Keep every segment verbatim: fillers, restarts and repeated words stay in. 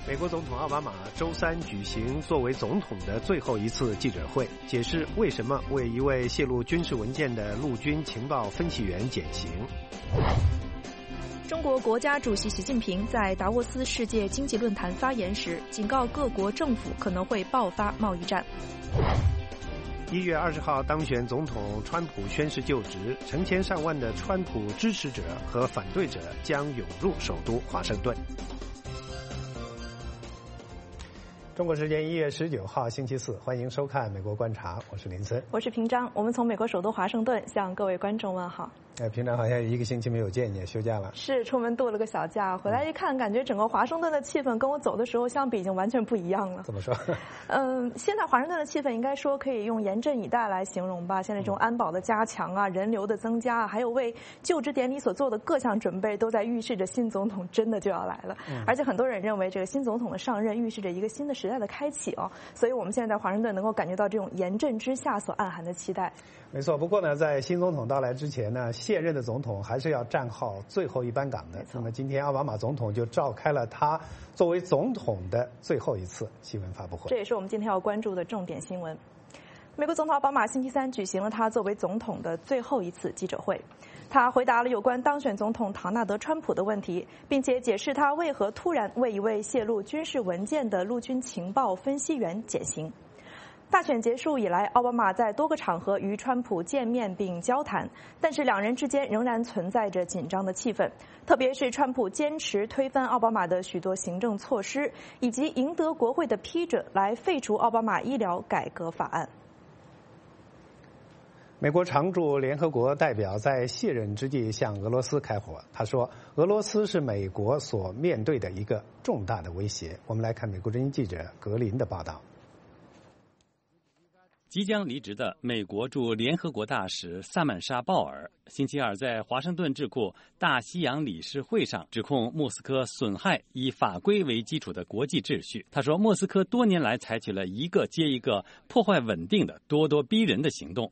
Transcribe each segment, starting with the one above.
美国总统奥巴马周三举行作为总统的最后一次记者会，解释为什么为一位泄露军事文件的陆军情报分析员减刑。 中国国家主席习近平在达沃斯世界经济论坛发言时，警告各国政府可能会爆发贸易战。 一月二十号当选总统川普宣誓就职，成千上万的川普支持者和反对者将涌入首都华盛顿。中国时间一月十九号星期四，欢迎收看《美国观察》，我是林森， 我是平章。我们从美国首都华盛顿向各位观众问好。 哎，平常好像一个星期没有见你，休假了。 是，出门度了个小假，回来一看，感觉整个华盛顿的气氛跟我走的时候相比已经完全不一样了。 怎么说？ 嗯，现在华盛顿的气氛应该说可以用严阵以待来形容吧。现在这种安保的加强啊，人流的增加啊，还有为就职典礼所做的各项准备，都在预示着新总统真的就要来了。嗯、而且很多人认为，这个新总统的上任预示着一个新的时代的开启哦。所以我们现在在华盛顿能够感觉到这种严阵之下所暗含的期待。 没错，不过呢，在新总统到来之前呢，现任的总统还是要站好最后一班岗的。那么今天奥巴马总统就召开了他作为总统的最后一次新闻发布会。 这也是我们今天要关注的重点新闻。美国总统奥巴马星期三举行了他作为总统的最后一次记者会，他回答了有关当选总统唐纳德·川普的问题，并且解释他为何突然为一位泄露军事文件的陆军情报分析员减刑。大选结束以来，奥巴马在多个场合与川普见面并交谈，但是两人之间仍然存在着紧张的气氛，特别是川普坚持推翻奥巴马的许多行政措施，以及赢得国会的批准来废除奥巴马医疗改革法案。 美国常驻联合国代表在卸任之际向俄罗斯开火，他说俄罗斯是美国所面对的一个重大的威胁。我们来看美国之音记者格林的报道。 即将离职的美国驻联合国大使萨曼莎·鲍尔星期二在华盛顿智库大西洋理事会上指控莫斯科损害以法规为基础的国际秩序。他说，莫斯科多年来采取了一个接一个破坏稳定的、咄咄逼人的行动。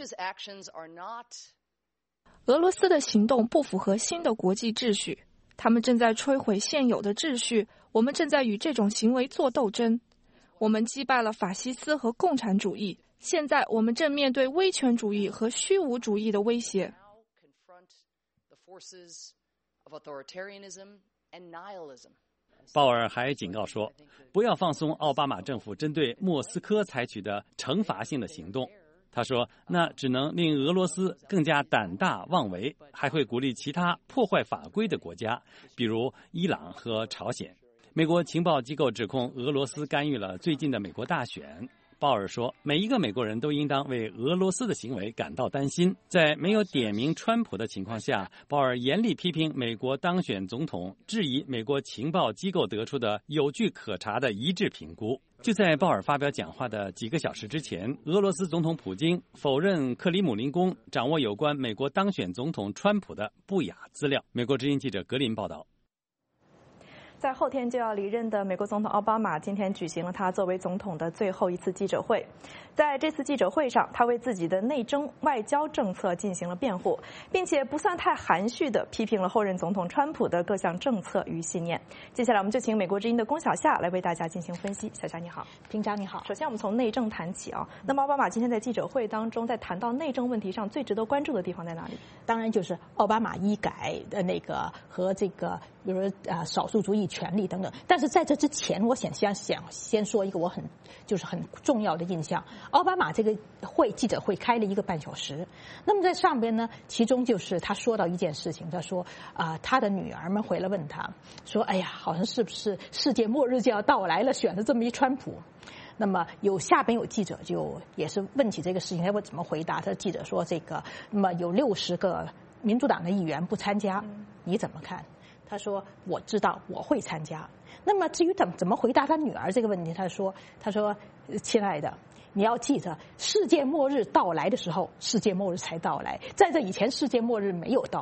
俄罗斯的行动不符合新的国际秩序，他们正在摧毁现有的秩序，我们正在与这种行为做斗争。我们击败了法西斯和共产主义，现在我们正面对威权主义和虚无主义的威胁。 鲍尔还警告说，不要放松奥巴马政府针对莫斯科采取的惩罚性的行动。他说，那只能令俄罗斯更加胆大妄为，还会鼓励其他破坏法规的国家，比如伊朗和朝鲜。美国情报机构指控俄罗斯干预了最近的美国大选。鲍尔说，每一个美国人都应当为俄罗斯的行为感到担心。在没有点名川普的情况下，鲍尔严厉批评美国当选总统，质疑美国情报机构得出的有据可查的一致评估。就在鲍尔发表讲话的几个小时之前，俄罗斯总统普京否认克里姆林宫掌握有关美国当选总统川普的不雅资料。美国之音记者格林报道。 在后天就要离任的美国总统奥巴马今天举行了他作为总统的最后一次记者会。在这次记者会上，他为自己的内政外交政策进行了辩护，并且不算太含蓄地批评了后任总统川普的各项政策与信念。接下来我们就请美国之音的龚小夏来为大家进行分析。小夏你好。 平常你好。 首先我们从内政谈起啊。那么奥巴马今天在记者会当中，在谈到内政问题上最值得关注的地方在哪里？ 当然就是奥巴马医改的那个和这个比如啊少数族裔权利等等。但是在这之前，我想想想先说一个我很就是很重要的印象。奥巴马这个会记者会开了一个半小时，那么在上边呢，其中就是他说到一件事情，他说啊、呃，他的女儿们回来问他说，哎呀，好像是不是世界末日就要到来了，选了这么一川普。那么有下边有记者就也是问起这个事情，他会怎么回答？他记者说这个，那么有六十个民主党的议员不参加，你怎么看？他说我知道我会参加。那么至于怎么怎么回答他女儿这个问题，他说他说亲爱的，你要记着，世界末日到来的时候，世界末日才到来，在这以前世界末日没有到来。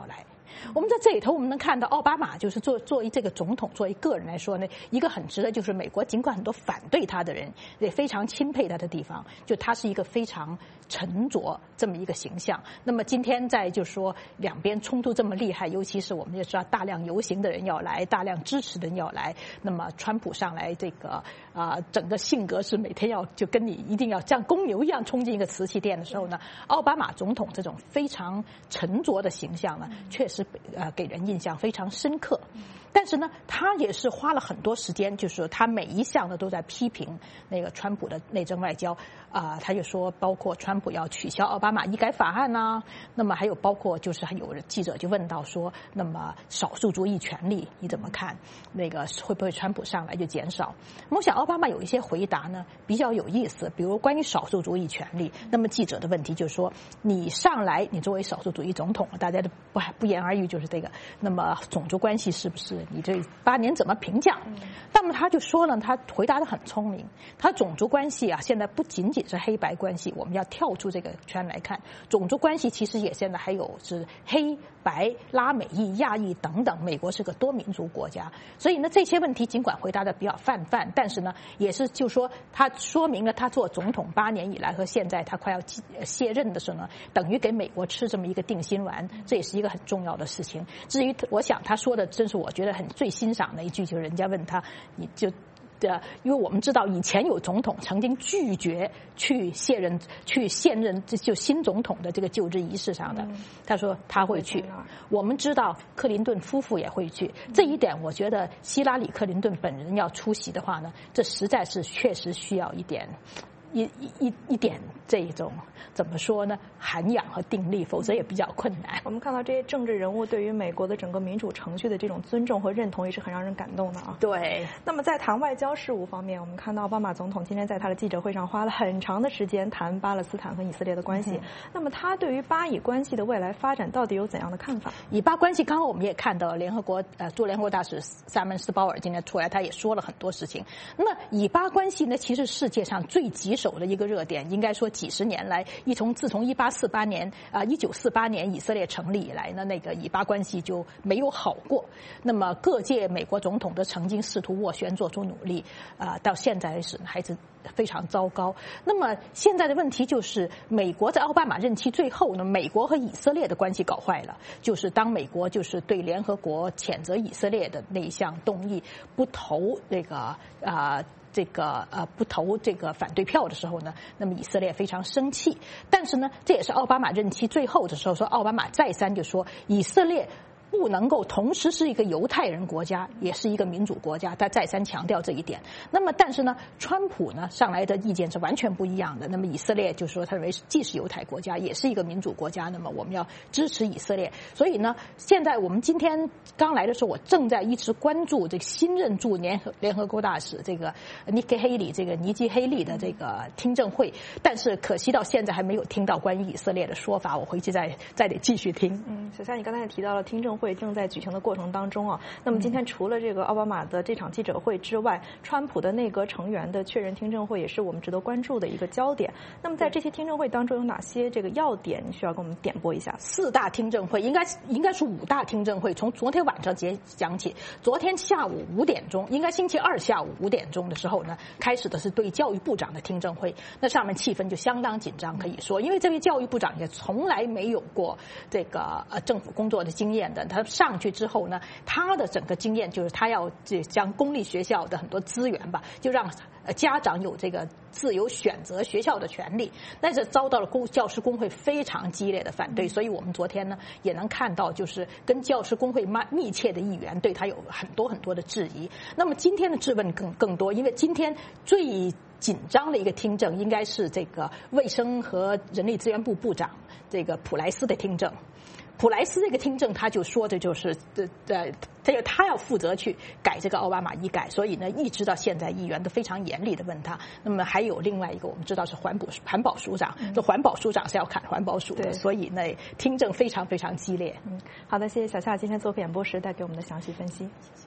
我们在这里头，我们能看到奥巴马就是作作为这个总统，作为个人来说呢，一个很值得就是美国尽管很多反对他的人也非常钦佩他的地方，就他是一个非常沉着这么一个形象。那么今天在就说两边冲突这么厉害，尤其是我们也知道大量游行的人要来，大量支持的人要来，那么川普上来这个啊、呃、整个性格是每天要就跟你一定要像公牛一样冲进一个瓷器店的时候呢，奥巴马总统这种非常沉着的形象呢，确实呃给人印象非常深刻。但是呢，他也是花了很多时间，就是说他每一项呢都在批评那个川普的内政外交啊、呃，他就说包括川普要取消奥巴马医改法案呐、啊，那么还有包括就是还有记者就问到说，那么少数族裔权利你怎么看？那个会不会川普上来就减少？我想奥巴马有一些回答呢比较有意思，比如关于少数族裔权利，那么记者的问题就是说，你上来你作为少数族裔总统，大家都不不言而喻就是这个，那么种族关系是不是？你这八年怎么评价？那么他就说了，他回答得很聪明。他种族关系啊，现在不仅仅是黑白关系，我们要跳出这个圈来看，种族关系其实也现在还有是黑白、拉美裔、亚裔等等。美国是个多民族国家，所以呢，这些问题尽管回答的比较泛泛，但是呢，也是就说他说明了他做总统八年以来和现在他快要卸任的时候呢，等于给美国吃这么一个定心丸，这也是一个很重要的事情。至于我想他说的，真是我觉得很最欣赏的一句，就是人家问他，你就。的，因为我们知道以前有总统曾经拒绝去卸任、去现任就新总统的这个就职仪式上的，嗯、他说他会去。我们知道克林顿夫妇也会去，这一点我觉得希拉里·克林顿本人要出席的话呢，这实在是确实需要一点。一一一点这种怎么说呢？涵养和定力，否则也比较困难。 我们看到这些政治人物对于美国的整个民主程序的这种尊重和认同，也是很让人感动的啊。 对。 那么在谈外交事务方面，我们看到奥巴马总统今天在他的记者会上花了很长的时间谈巴勒斯坦和以色列的关系。嗯、那么他对于巴以关系的未来发展到底有怎样的看法？ 以巴关系，刚刚我们也看到联合国呃驻联合国大使萨门斯鲍尔今天出来，他也说了很多事情。那么以巴关系呢，其实世界上最棘手的一个热点，应该说几十年来，一从自从一八四八年啊一九四八年以色列成立以来呢，那个以巴关系就没有好过。那么各届美国总统都曾经试图斡旋，做出努力，啊、呃，到现在为止还是非常糟糕。那么现在的问题就是，美国在奥巴马任期最后呢，美国和以色列的关系搞坏了。就是当美国就是对联合国谴责以色列的那一项动议不投那个啊。呃这个呃不投这个反对票的时候呢，那么以色列非常生气。但是呢，这也是奥巴马任期最后的时候，说奥巴马再三就说以色列不能够同时是一个犹太人国家，也是一个民主国家，他再三强调这一点。那么，但是呢，川普呢上来的意见是完全不一样的。那么以色列就说他认为既是犹太国家，也是一个民主国家，那么我们要支持以色列。所以呢，现在我们今天刚来的时候，我正在一直关注这个新任驻联合联合国大使这个尼基黑利这个尼基黑利的这个听证会，但是可惜到现在还没有听到关于以色列的说法，我回去再再得继续听。 嗯，小夏，你刚才也提到了听证会。会正在举行的过程当中啊，那么今天除了这个奥巴马的这场记者会之外，川普的内阁成员的确认听证会也是我们值得关注的一个焦点。那么在这些听证会当中有哪些这个要点，你需要给我们点拨一下？ 四大听证会应该应该是五大听证会，从昨天晚上讲起。昨天下午五点钟，应该星期二下午五点钟的时候呢，开始的是对教育部长的听证会。那上面气氛就相当紧张，可以说，因为这位教育部长也从来没有过这个呃政府工作的经验的。他上去之后呢，他的整个经验就是他要将公立学校的很多资源吧，就让家长有这个自由选择学校的权利，但是遭到了公教师工会非常激烈的反对，所以我们昨天呢也能看到，就是跟教师工会密切的议员对他有很多很多的质疑。那么今天的质问更更多，因为今天最紧张的一个听证应该是这个卫生和人力资源部部长这个普莱斯的听证。普莱斯这个听证，他就说的就是呃呃，这个他要负责去改这个奥巴马医改，所以呢，一直到现在议员都非常严厉的问他。那么还有另外一个，我们知道是环保环保署长，这、嗯、环保署长是要砍环保署的，所以呢，听证非常非常激烈。 嗯，好的，谢谢小夏今天做演播时带给我们的详细分析。谢谢。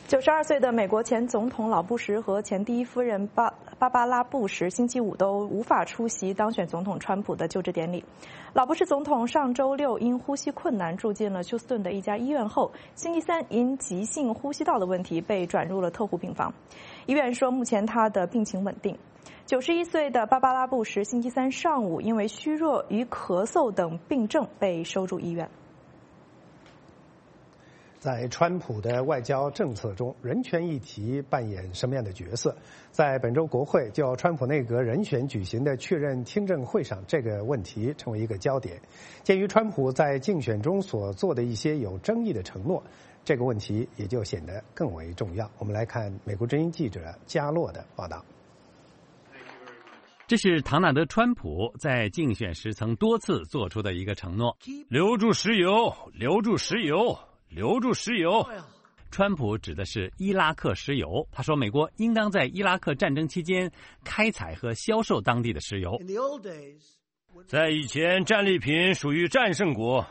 九十二岁的美国前总统老布什和前第一夫人巴芭芭拉·布什星期五都无法出席当选总统川普的就职典礼。老布什总统上周六因呼吸困难住进了休斯顿的一家医院后，星期三因急性呼吸道的问题被转入了特护病房。医院说目前他的病情稳定。九十一岁的芭芭拉·布什星期三上午因为虚弱与咳嗽等病症被收入医院。 在川普的外交政策中，人权议题扮演什么样的角色？在本周国会就川普内阁人选举行的确认听证会上，这个问题成为一个焦点。鉴于川普在竞选中所做的一些有争议的承诺，这个问题也就显得更为重要。我们来看美国之音记者加洛的报道。 这是唐纳德·川普在竞选时曾多次做出的一个承诺：留住石油，留住石油。留住石油。川普指的是伊拉克石油。他说，美国应当在伊拉克战争期间开采和销售当地的石油。 在以前，战利品属于战胜国。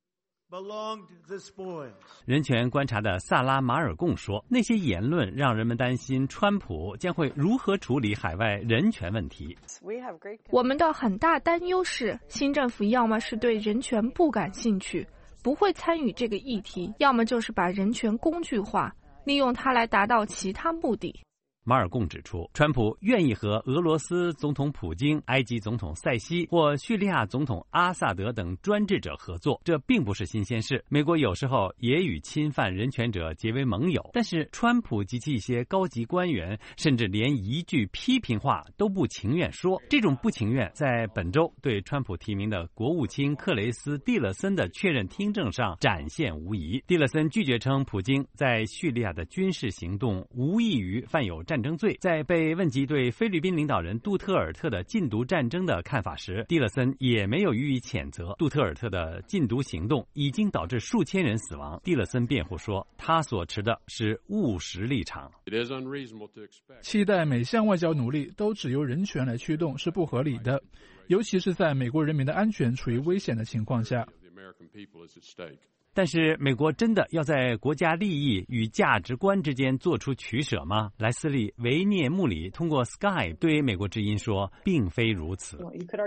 人权观察的萨拉·马尔贡说，那些言论让人们担心川普将会如何处理海外人权问题。 我们的很大担忧是，新政府要么是对人权不感兴趣，不会参与这个议题，要么就是把人权工具化，利用它来达到其他目的。 马尔贡指出，川普愿意和俄罗斯总统普京、埃及总统塞西或叙利亚总统阿萨德等专制者合作，这并不是新鲜事。美国有时候也与侵犯人权者结为盟友，但是川普及其一些高级官员甚至连一句批评话都不情愿说。这种不情愿在本周对川普提名的国务卿克雷斯·蒂勒森的确认听证上展现无疑。蒂勒森拒绝称普京在叙利亚的军事行动无异于犯有战争罪。在被问及对菲律宾领导人杜特尔特的禁毒战争的看法时，蒂勒森也没有予以谴责。杜特尔特的禁毒行动已经导致数千人死亡。蒂勒森辩护说，他所持的是务实立场。 期待每项外交努力都只由人权来驱动是不合理的，尤其是在美国人民的安全处于危险的情况下。 但是美国真的要在国家利益与价值观之间做出取舍吗？莱斯利·维涅穆里通过 Skype 对美国之音说，并非如此。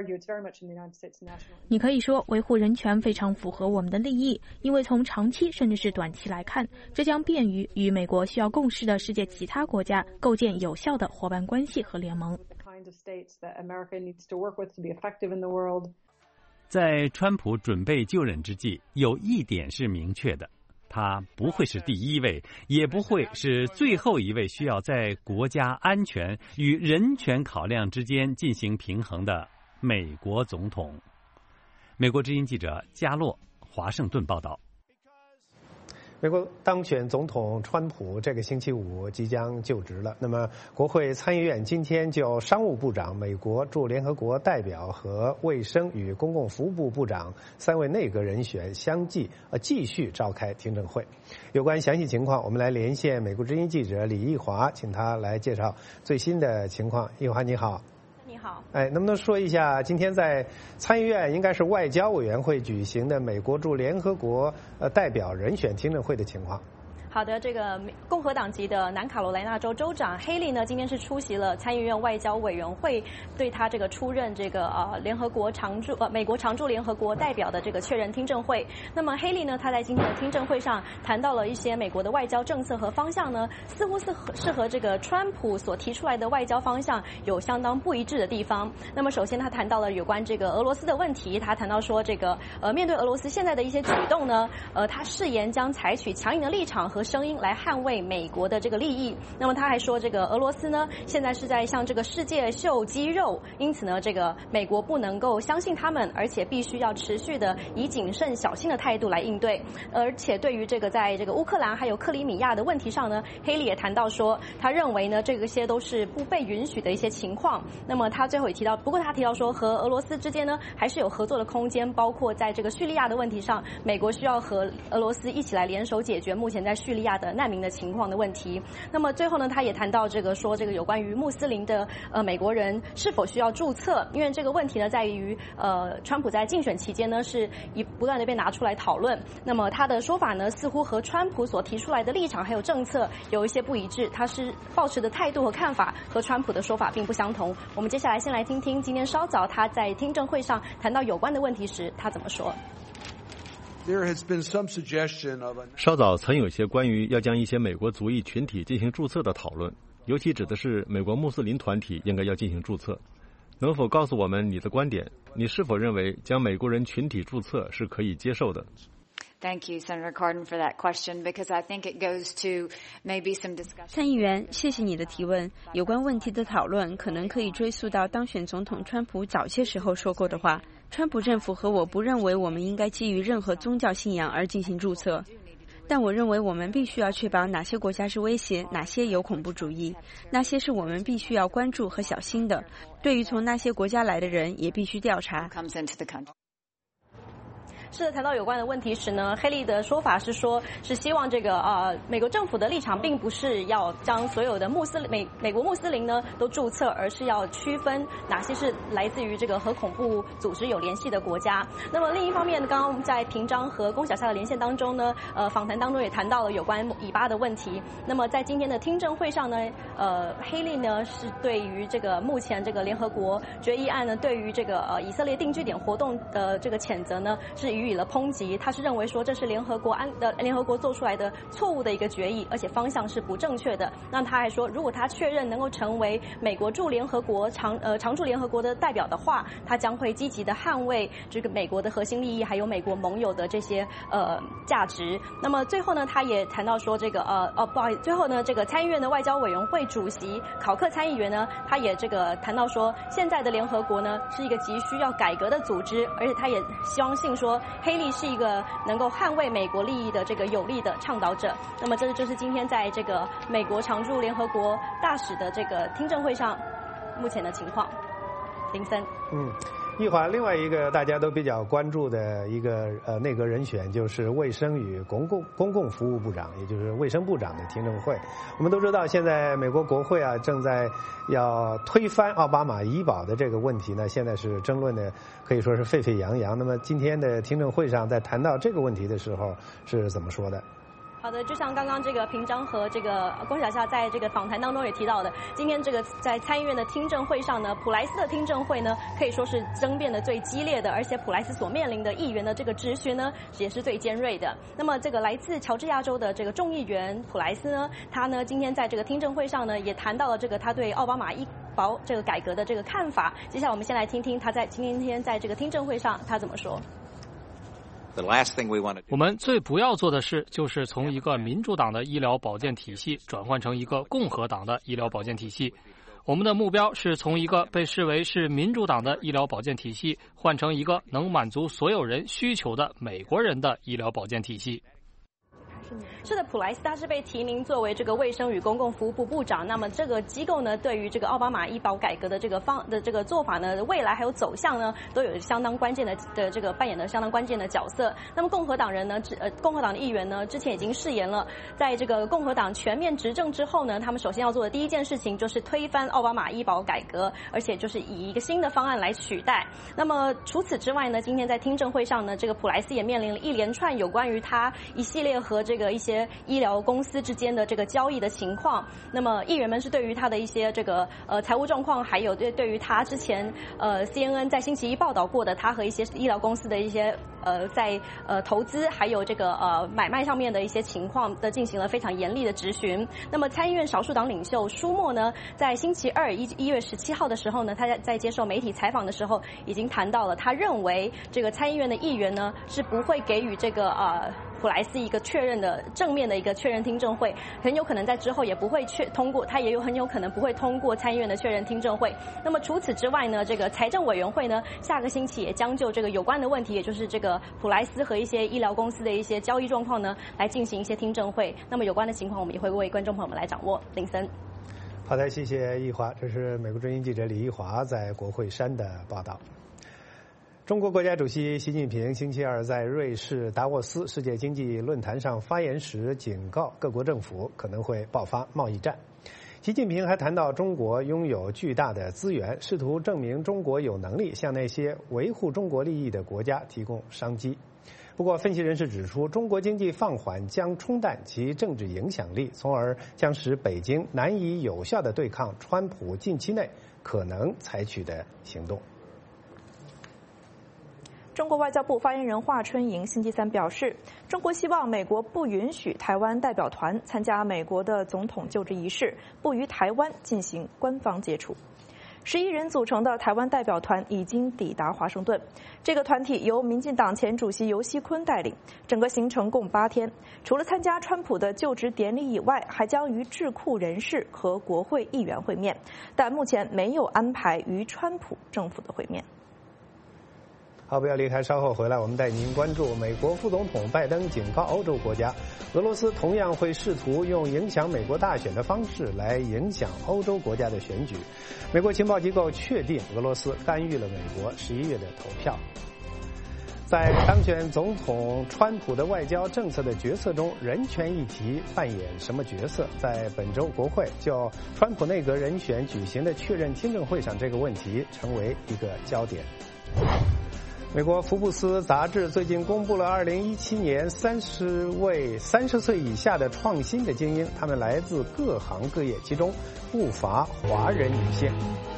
你可以说维护人权非常符合我们的利益，因为从长期甚至是短期来看，这将便于与美国需要共事的世界其他国家构建有效的伙伴关系和联盟。 在川普准备就任之际，有一点是明确的，他不会是第一位，也不会是最后一位需要在国家安全与人权考量之间进行平衡的美国总统。美国之音记者加洛，华盛顿报道。 美国当选总统川普这个星期五即将就职了。那么，国会参议院今天就商务部长、美国驻联合国代表和卫生与公共服务部部长三位内阁人选相继呃继续召开听证会。有关详细情况，我们来连线美国之音记者李义华，请他来介绍最新的情况。义华，你好。 你好， 哎，能不能说一下今天在参议院应该是外交委员会举行的美国驻联合国呃代表人选听证会的情况？ 好的，这个共和党籍的南卡罗来纳州州长黑利呢，今天是出席了参议院外交委员会对他这个出任这个呃联合国常驻呃美国常驻联合国代表的这个确认听证会。那么黑利呢，他在今天的听证会上谈到了一些美国的外交政策和方向呢，似乎是和是和这个川普所提出来的外交方向有相当不一致的地方。那么首先他谈到了有关这个俄罗斯的问题，他谈到说这个呃面对俄罗斯现在的一些举动呢，呃他誓言将采取强硬的立场和声音来捍卫美国的这个利益。那么他还说，这个俄罗斯呢，现在是在向这个世界秀肌肉，因此呢，这个美国不能够相信他们，而且必须要持续的以谨慎小心的态度来应对。而且对于这个在这个乌克兰还有克里米亚的问题上呢，黑利也谈到说，他认为呢，这个些都是不被允许的一些情况。那么他最后也提到，不过他提到说，和俄罗斯之间呢，还是有合作的空间，包括在这个叙利亚的问题上，美国需要和俄罗斯一起来联手解决目前在叙叙利亚的难民的情况的问题。那么最后呢，他也谈到这个说这个有关于穆斯林的呃美国人是否需要注册，因为这个问题呢在于呃川普在竞选期间呢是以不断的被拿出来讨论。那么他的说法呢似乎和川普所提出来的立场还有政策有一些不一致，他是抱持的态度和看法和川普的说法并不相同。我们接下来先来听听今天稍早他在听证会上谈到有关的问题时他怎么说。 稍早曾有些关于要将一些美国族裔群体进行注册的讨论，尤其指的是美国穆斯林团体应该要进行注册。能否告诉我们你的观点？你是否认为将美国人群体注册是可以接受的 ？Thank you, Senator Cardin, for that question, because I think it goes to maybe some discussion. 参议员，谢谢你的提问。有关问题的讨论可能可以追溯到当选总统川普早些时候说过的话。川普政府和我不认为我们应该基于任何宗教信仰而进行注册，但我认为我们必须要确保哪些国家是威胁，哪些有恐怖主义，那些是我们必须要关注和小心的。对于从那些国家来的人，也必须调查。 是的，谈到有关的问题时呢，黑利的说法是说，是希望这个呃美国政府的立场并不是要将所有的穆斯林美美国穆斯林呢都注册，而是要区分哪些是来自于这个和恐怖组织有联系的国家。那么另一方面呢，刚刚我们在平章和龚小夏的连线当中呢，呃访谈当中也谈到了有关以巴的问题。那么在今天的听证会上呢，呃黑利呢是对于这个目前这个联合国决议案呢，对于这个呃以色列定居点活动的这个谴责呢是予以了抨击。他是认为说这是联合国安的联合国做出来的错误的一个决议，而且方向是不正确的。那他还说，如果他确认能够成为美国驻联合国常呃常驻联合国的代表的话，他将会积极的捍卫这个美国的核心利益，还有美国盟友的这些呃价值。那么最后呢，他也谈到说这个呃哦不好意思，最后呢，这个参议院的外交委员会主席考克参议员呢，他也这个谈到说，现在的联合国呢是一个急需要改革的组织，而且他也相信说黑利是一个能够捍卫美国利益的这个有力的倡导者。那么这就是今天在这个美国常驻联合国大使的这个听证会上目前的情况。林森， 嗯，一会儿另外一个大家都比较关注的一个呃内阁人选就是卫生与公共公共服务部长，也就是卫生部长的听证会。我们都知道，现在美国国会啊正在要推翻奥巴马医保的这个问题呢，现在是争论的可以说是沸沸扬扬。那么今天的听证会上，在谈到这个问题的时候是怎么说的？ 好的，就像刚刚这个平章和这个龚小夏在这个访谈当中也提到的，今天这个在参议院的听证会上呢，普莱斯的听证会呢可以说是争辩的最激烈的，而且普莱斯所面临的议员的这个质询呢也是最尖锐的。那么这个来自乔治亚州的这个众议员普莱斯呢，他呢今天在这个听证会上呢也谈到了这个他对奥巴马医保这个改革的这个看法。接下来我们先来听听他在今天在这个听证会上他怎么说。 我们最不要做的事就是从一个民主党的医疗保健体系转换成一个共和党的医疗保健体系。我们的目标是从一个被视为是民主党的医疗保健体系换成一个能满足所有人需求的美国人的医疗保健体系。 是的，普莱斯他是被提名作为这个卫生与公共服务部部长。那么这个机构呢，对于这个奥巴马医保改革的这个方的这个做法呢，未来还有走向呢，都有相当关键的的这个扮演的相当关键的角色。那么共和党人呢，呃，共和党的议员呢，之前已经誓言了，在这个共和党全面执政之后呢，他们首先要做的第一件事情就是推翻奥巴马医保改革，而且就是以一个新的方案来取代。那么除此之外呢，今天在听证会上呢，这个普莱斯也面临了一连串有关于他一系列和这个一些医疗公司之间的这个交易的情况。那么议员们是对于他的一些这个呃财务状况，还有对对于他之前呃 C N N 在星期一报道过的他和一些医疗公司的一些呃在呃投资还有这个呃买卖上面的一些情况的进行了非常严厉的质询。那么参议院少数党领袖舒默呢，在星期二一一月十七号的时候呢，他在在接受媒体采访的时候已经谈到了，他认为这个参议院的议员呢是不会给予这个呃普莱斯一个确认的正面的一个确认听证会，很有可能在之后也不会确通过，他也有很有可能不会通过参议院的确认听证会。那么除此之外呢，这个财政委员会呢，下个星期也将就这个有关的问题，也就是这个普莱斯和一些医疗公司的一些交易状况呢，来进行一些听证会。那么有关的情况，我们也会为观众朋友们来掌握。林森， 好的，谢谢易华，这是美国之音记者李易华在国会山的报道。 中国国家主席习近平星期二在瑞士达沃斯世界经济论坛上发言时，警告各国政府可能会爆发贸易战。习近平还谈到中国拥有巨大的资源，试图证明中国有能力向那些维护中国利益的国家提供商机。不过，分析人士指出，中国经济放缓将冲淡其政治影响力，从而将使北京难以有效地对抗川普近期内可能采取的行动。 中国外交部发言人华春莹星期三表示，中国希望美国不允许台湾代表团参加美国的总统就职仪式，不与台湾进行官方接触。十一人组成的台湾代表团已经抵达华盛顿，这个团体由民进党前主席游锡堃带领，整个行程共八天。除了参加川普的就职典礼以外，还将与智库人士和国会议员会面，但目前没有安排与川普政府的会面。 好，不要离开，稍后回来我们带您关注美国副总统拜登警告欧洲国家，俄罗斯同样会试图用影响美国大选的方式来影响欧洲国家的选举。美国情报机构确定俄罗斯干预了美国十一月的投票。在当选总统川普的外交政策的决策中，人权议题扮演什么角色？在本周国会就川普内阁人选举行的确认听证会上，这个问题成为一个焦点。美国福布斯杂志最近公布了二零一七年三十位三十岁以下的创新的精英，他们来自各行各业，其中不乏华人女性。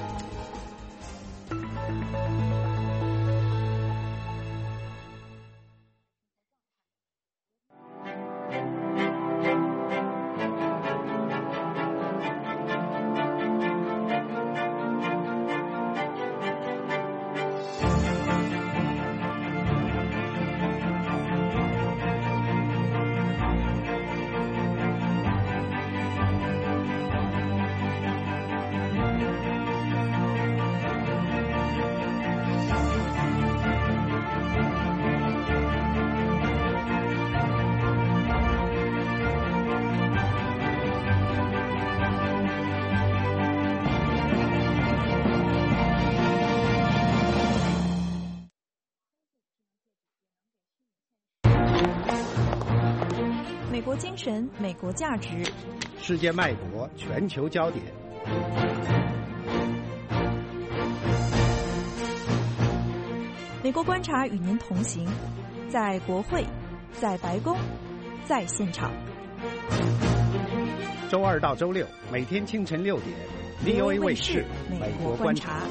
美国精神，美国价值， 世界脉搏，全球焦点。 美国观察与您同行，在国会，在白宫，在现场。 周二到周六，每天清晨六点 ，V O A 卫视《美国观察》。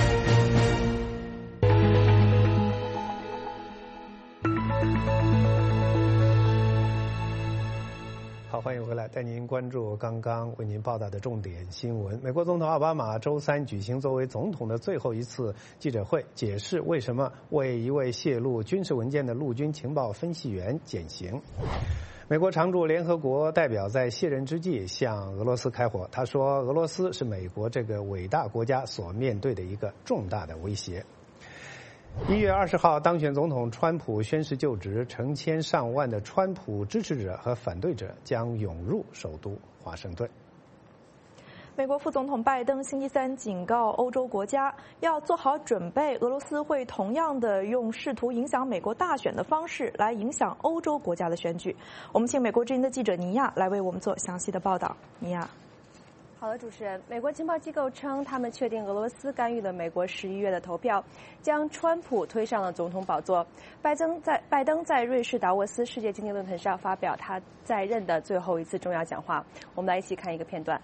好，欢迎回来，带您关注刚刚为您报道的重点新闻。美国总统奥巴马周三举行作为总统的最后一次记者会，解释为什么为一位泄露军事文件的陆军情报分析员减刑。美国常驻联合国代表在卸任之际向俄罗斯开火，他说俄罗斯是美国这个伟大国家所面对的一个重大的威胁。一月二十号，当选总统川普宣誓就职，成千上万的川普支持者和反对者将涌入首都华盛顿。 美国副总统拜登星期三警告欧洲国家要做好准备，俄罗斯会同样的用试图影响美国大选的方式来影响欧洲国家的选举。我们请美国之音的记者尼亚来为我们做详细的报道。尼亚。 好的，主持人，美国情报机构称，他们确定俄罗斯干预了美国十一月的投票，将川普推上了总统宝座。拜登在拜登在瑞士达沃斯世界经济论坛上发表他在任的最后一次重要讲话。我们来一起看一个片段。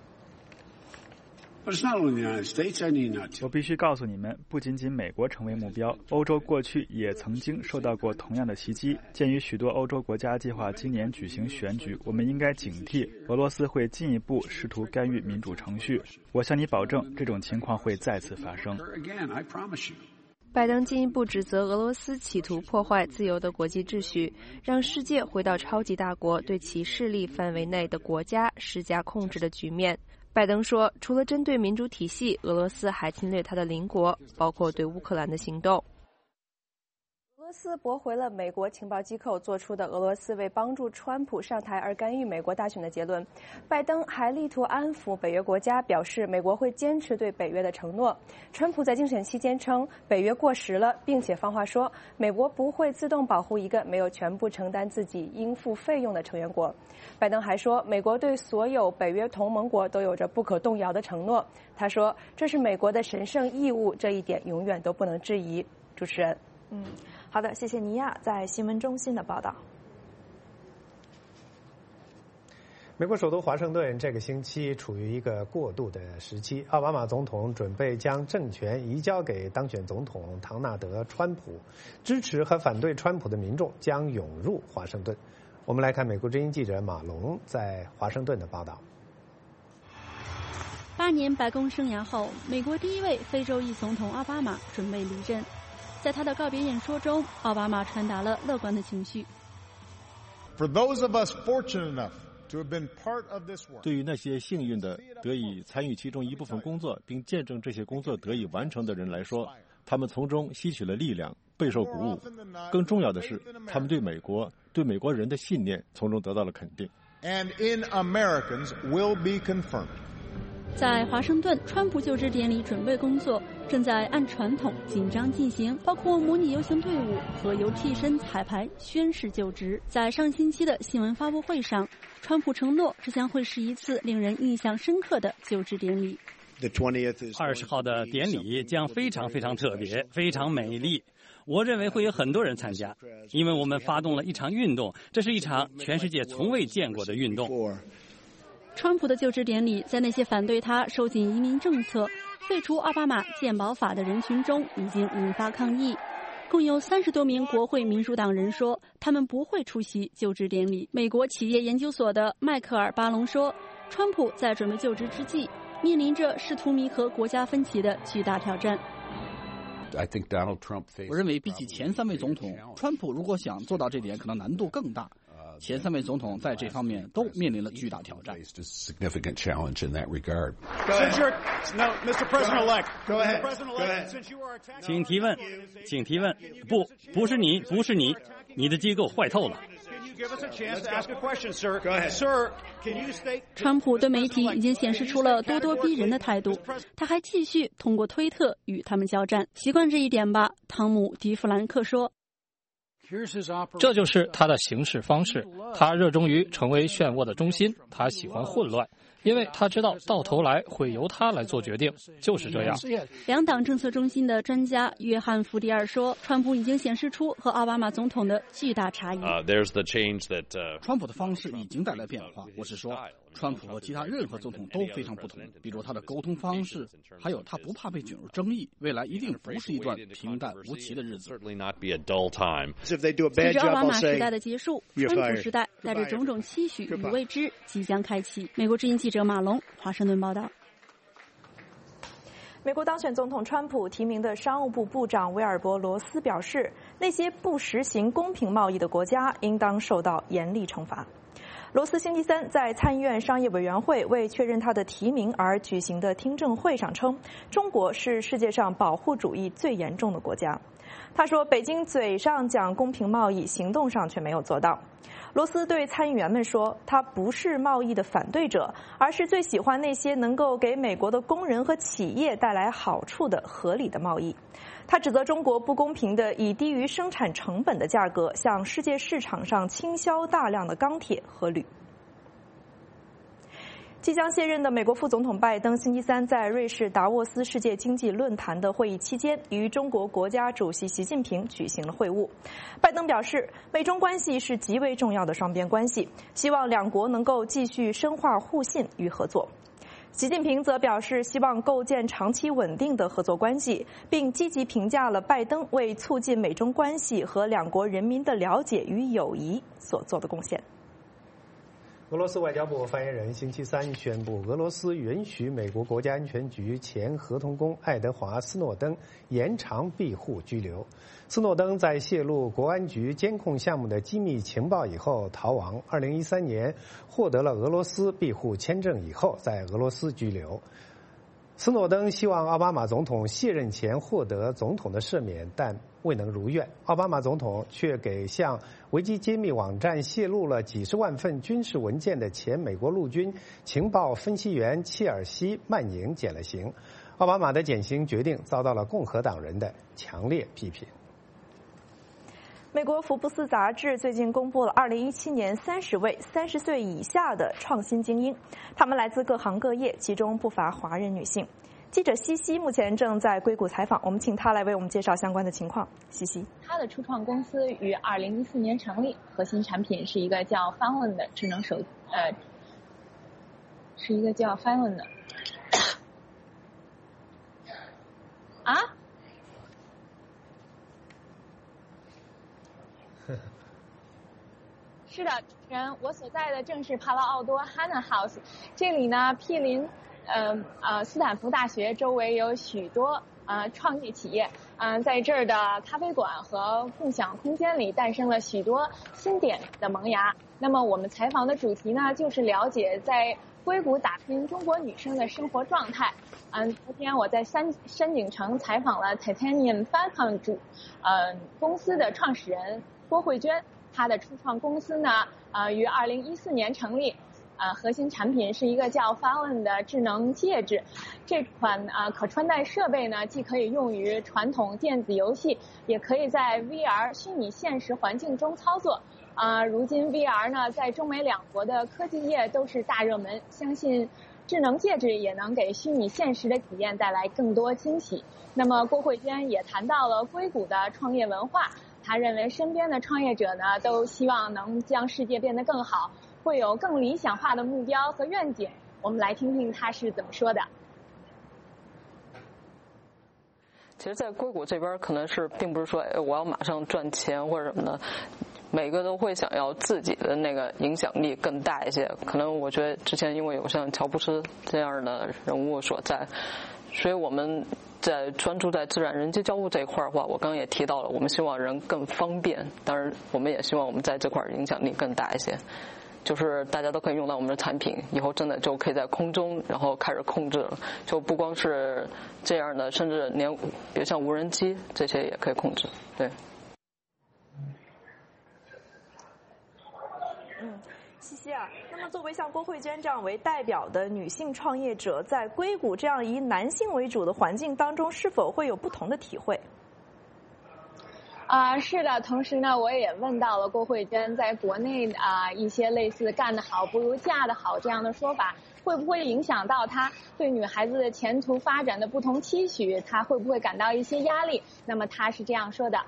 我必须告诉你们，不仅仅美国成为目标，欧洲过去也曾经受到过同样的袭击。鉴于许多欧洲国家计划今年举行选举，我们应该警惕俄罗斯会进一步试图干预民主程序。我向你保证，这种情况会再次发生。 拜登进一步指责俄罗斯企图破坏自由的国际秩序，让世界回到超级大国对其势力范围内的国家施加控制的局面。拜登说，除了针对民主体系，俄罗斯还侵略他的邻国，包括对乌克兰的行动。 俄俄罗斯驳回了美国情报机构做出的俄罗斯为帮助川普上台而干预美国大选的结论。拜登还力图安抚北约国家，表示美国会坚持对北约的承诺。川普在竞选期间称北约过时了，并且放话说美国不会自动保护一个没有全部承担自己应付费用的成员国。拜登还说，美国对所有北约同盟国都有着不可动摇的承诺。他说，这是美国的神圣义务，这一点永远都不能质疑。主持人， 嗯。好的，谢谢尼亚在新闻中心的报道。 美国首都华盛顿这个星期处于一个过渡的时期，奥巴马总统准备将政权移交给当选总统唐纳德·川普，支持和反对川普的民众将涌入华盛顿。我们来看美国之音记者马龙在华盛顿的报道。 八年白宫生涯后，美国第一位非洲裔总统奥巴马准备离任。在他的告别演说中，奥巴马传达了乐观的情绪。 对于那些幸运的得以参与其中一部分工作，并见证这些工作得以完成的人来说，他们从中吸取了力量，备受鼓舞。更重要的是，他们对美国、对美国人的信念从中得到了肯定。 在华盛顿，川普就职典礼准备工作正在按传统紧张进行，包括模拟游行队伍和由替身彩排宣誓就职。在上星期的新闻发布会上，川普承诺这将会是一次令人印象深刻的就职典礼。 二十号的典礼将非常非常特别，非常美丽。我认为会有很多人参加，因为我们发动了一场运动，这是一场全世界从未见过的运动。 川普的就职典礼在那些反对他收紧移民政策、废除奥巴马健保法的人群中已经引发抗议。共有三十多名国会民主党人说，他们不会出席就职典礼。美国企业研究所的迈克尔·巴隆说，川普在准备就职之际，面临着试图弥合国家分歧的巨大挑战。 我认为比起前三位总统，川普如果想做到这点，可能难度更大。前三位总统在这方面都面临了巨大挑战。 请提问，请提问。不，不是你，不是你，你的机构坏透了。 川普对媒体已经显示出了咄咄逼人的态度，他还继续通过推特与他们交战。习惯这一点吧，汤姆·迪弗兰克说。 这就是他的行事方式，他热衷于成为漩涡的中心，他喜欢混乱，因为他知道到头来会由他来做决定，就是这样。 两党政策中心的专家约翰·福迪尔说，川普已经显示出和奥巴马总统的巨大差异。 Uh, uh, 川普的方式已经带来变化，我是说，川普和其他任何总统都非常不同，比如他的沟通方式，还有他不怕被卷入争议，未来一定不是一段平淡无奇的日子。 随着奥巴马时代的结束，川普时代带着种种期许与未知即将开启。美国之音记者马龙，华盛顿报道。 美国当选总统川普提名的商务部部长威尔伯罗斯表示，那些不实行公平贸易的国家应当受到严厉惩罚。罗斯星期三在参议院商业委员会为确认他的提名而举行的听证会上称，中国是世界上保护主义最严重的国家。他说，北京嘴上讲公平贸易，行动上却没有做到。罗斯对参议员们说，他不是贸易的反对者，而是最喜欢那些能够给美国的工人和企业带来好处的合理的贸易。他指责中国不公平地以低于生产成本的价格向世界市场上倾销大量的钢铁和铝。即将卸任的美国副总统拜登星期三在瑞士达沃斯世界经济论坛的会议期间，与中国国家主席习近平举行了会晤。拜登表示，美中关系是极为重要的双边关系，希望两国能够继续深化互信与合作。习近平则表示，希望构建长期稳定的合作关系，并积极评价了拜登为促进美中关系和两国人民的了解与友谊所做的贡献。 俄罗斯外交部发言人星期三宣布，俄罗斯允许美国国家安全局前合同工爱德华·斯诺登延长庇护居留。斯诺登在泄露国安局监控项目的机密情报以后逃亡，二零一三年获得了俄罗斯庇护签证以后，在俄罗斯居留。 斯诺登希望奥巴马总统卸任前获得总统的赦免，但未能如愿。奥巴马总统却给向维基揭秘网站泄露了几十万份军事文件的前美国陆军情报分析员切尔西·曼宁减了刑。奥巴马的减刑决定遭到了共和党人的强烈批评。 美国福布斯杂志最近公布了二零一七年三十位三十岁以下的创新精英，他们来自各行各业，其中不乏华人女性。记者西西目前正在硅谷采访，我们请她来为我们介绍相关的情况。西西， 她的初创公司于二零一四年成立，核心产品是一个叫 Phone 的智能手，呃，是一个叫 Phone 的。啊？是的，主持人，我所在的正是帕劳奥多 Hannah House， 这里呢毗邻呃呃斯坦福大学，周围有许多呃创业企业，嗯、呃，在这儿的咖啡馆和共享空间里诞生了许多新点的萌芽。那么我们采访的主题呢，就是了解在硅谷打拼中国女生的生活状态。嗯，昨天我在山山景城采访了 Titanium Falcon 主呃公司的创始人郭慧娟。它的初创公司呢，呃，于二零一四年成立，呃，核心产品是一个叫 Phone 的智能戒指。这款呃可穿戴设备呢，既可以用于传统电子游戏，也可以在 V R 虚拟现实环境中操作。啊、呃，如今 V R 呢，在中美两国的科技业都是大热门，相信智能戒指也能给虚拟现实的体验带来更多惊喜。那么郭慧娟也谈到了硅谷的创业文化。他认为身边的创业者呢，都希望能将世界变得更好，会有更理想化的目标和愿景。我们来听听他是怎么说的。 其实，在硅谷这边，可能是并不是说，哎，我要马上赚钱或者什么的，每个都会想要自己的那个影响力更大一些。可能我觉得之前因为有像乔布斯这样的人物所在，所以我们在专注在自然人机交互这一块的话，我刚刚也提到了，我们希望人更方便，当然我们也希望我们在这块影响力更大一些，就是大家都可以用到我们的产品，以后真的就可以在空中然后开始控制了，就不光是这样的，甚至连比如像无人机这些也可以控制。对。 嗯，西西啊，那么作为像郭慧娟这样为代表的女性创业者，在硅谷这样以男性为主的环境当中，是否会有不同的体会？ 啊、呃，是的。同时呢，我也问到了郭慧娟，在国内啊、呃、一些类似干得好不如嫁得好这样的说法，会不会影响到她对女孩子的前途发展的不同期许？她会不会感到一些压力？那么她是这样说的。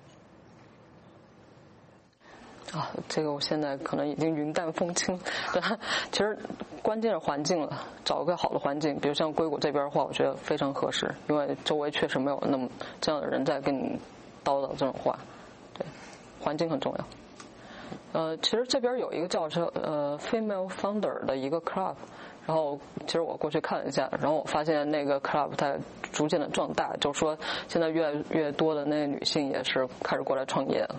啊，这个我现在可能已经云淡风轻。对，其实关键是环境了，找一个好的环境，比如像硅谷这边的话，我觉得非常合适，因为周围确实没有那么这样的人在跟你叨叨这种话。对，环境很重要。呃，其实这边有一个叫做呃 Female Founder 的一个 club， 然后其实我过去看了一下，然后我发现那个 club 它逐渐的壮大，就是说现在越来越多的那个女性也是开始过来创业了。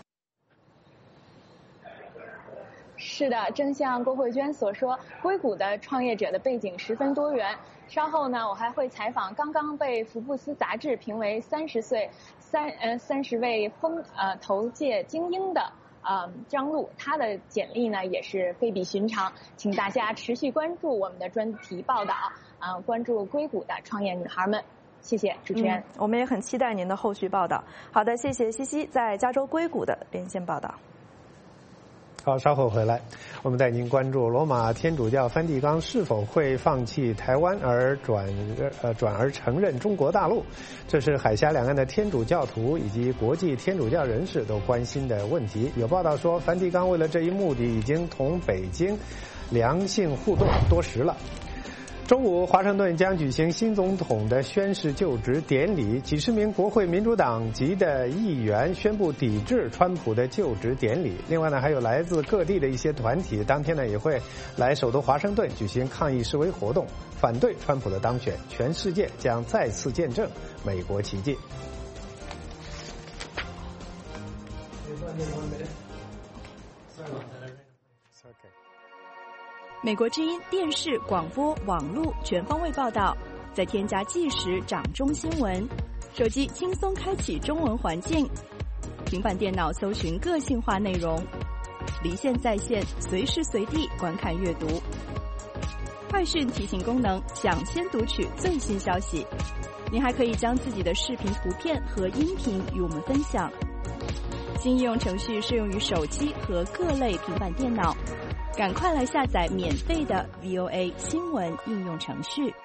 是的，正像郭慧娟所说，硅谷的创业者的背景十分多元。稍后呢，我还会采访刚刚被福布斯杂志评为三十岁三呃三十位风呃投界精英的呃张璐，她的简历呢也是非比寻常。请大家持续关注我们的专题报道，呃，关注硅谷的创业女孩们。谢谢主持人、嗯， 我们也很期待您的后续报道。好的，谢谢西西在加州硅谷的连线报道。 好，稍后回来，我们带您关注罗马天主教梵蒂冈是否会放弃台湾而转呃转而承认中国大陆，这是海峡两岸的天主教徒以及国际天主教人士都关心的问题。有报道说，梵蒂冈为了这一目的，已经同北京良性互动多时了。中午，华盛顿将举行新总统的宣誓就职典礼，几十名国会民主党籍的议员宣布抵制川普的就职典礼。另外呢，还有来自各地的一些团体，当天呢也会来首都华盛顿举行抗议示威活动，反对川普的当选。全世界将再次见证美国奇迹。 美国之音电视、广播、网络全方位报道， 再添加即时掌中新闻，手机轻松开启中文环境，平板电脑搜寻个性化内容，离线在线，随时随地观看阅读。快讯提醒功能，抢先读取最新消息。您还可以将自己的视频、图片和音频与我们分享。新应用程序适用于手机和各类平板电脑，赶快来下载免费的 V O A 新闻应用程序。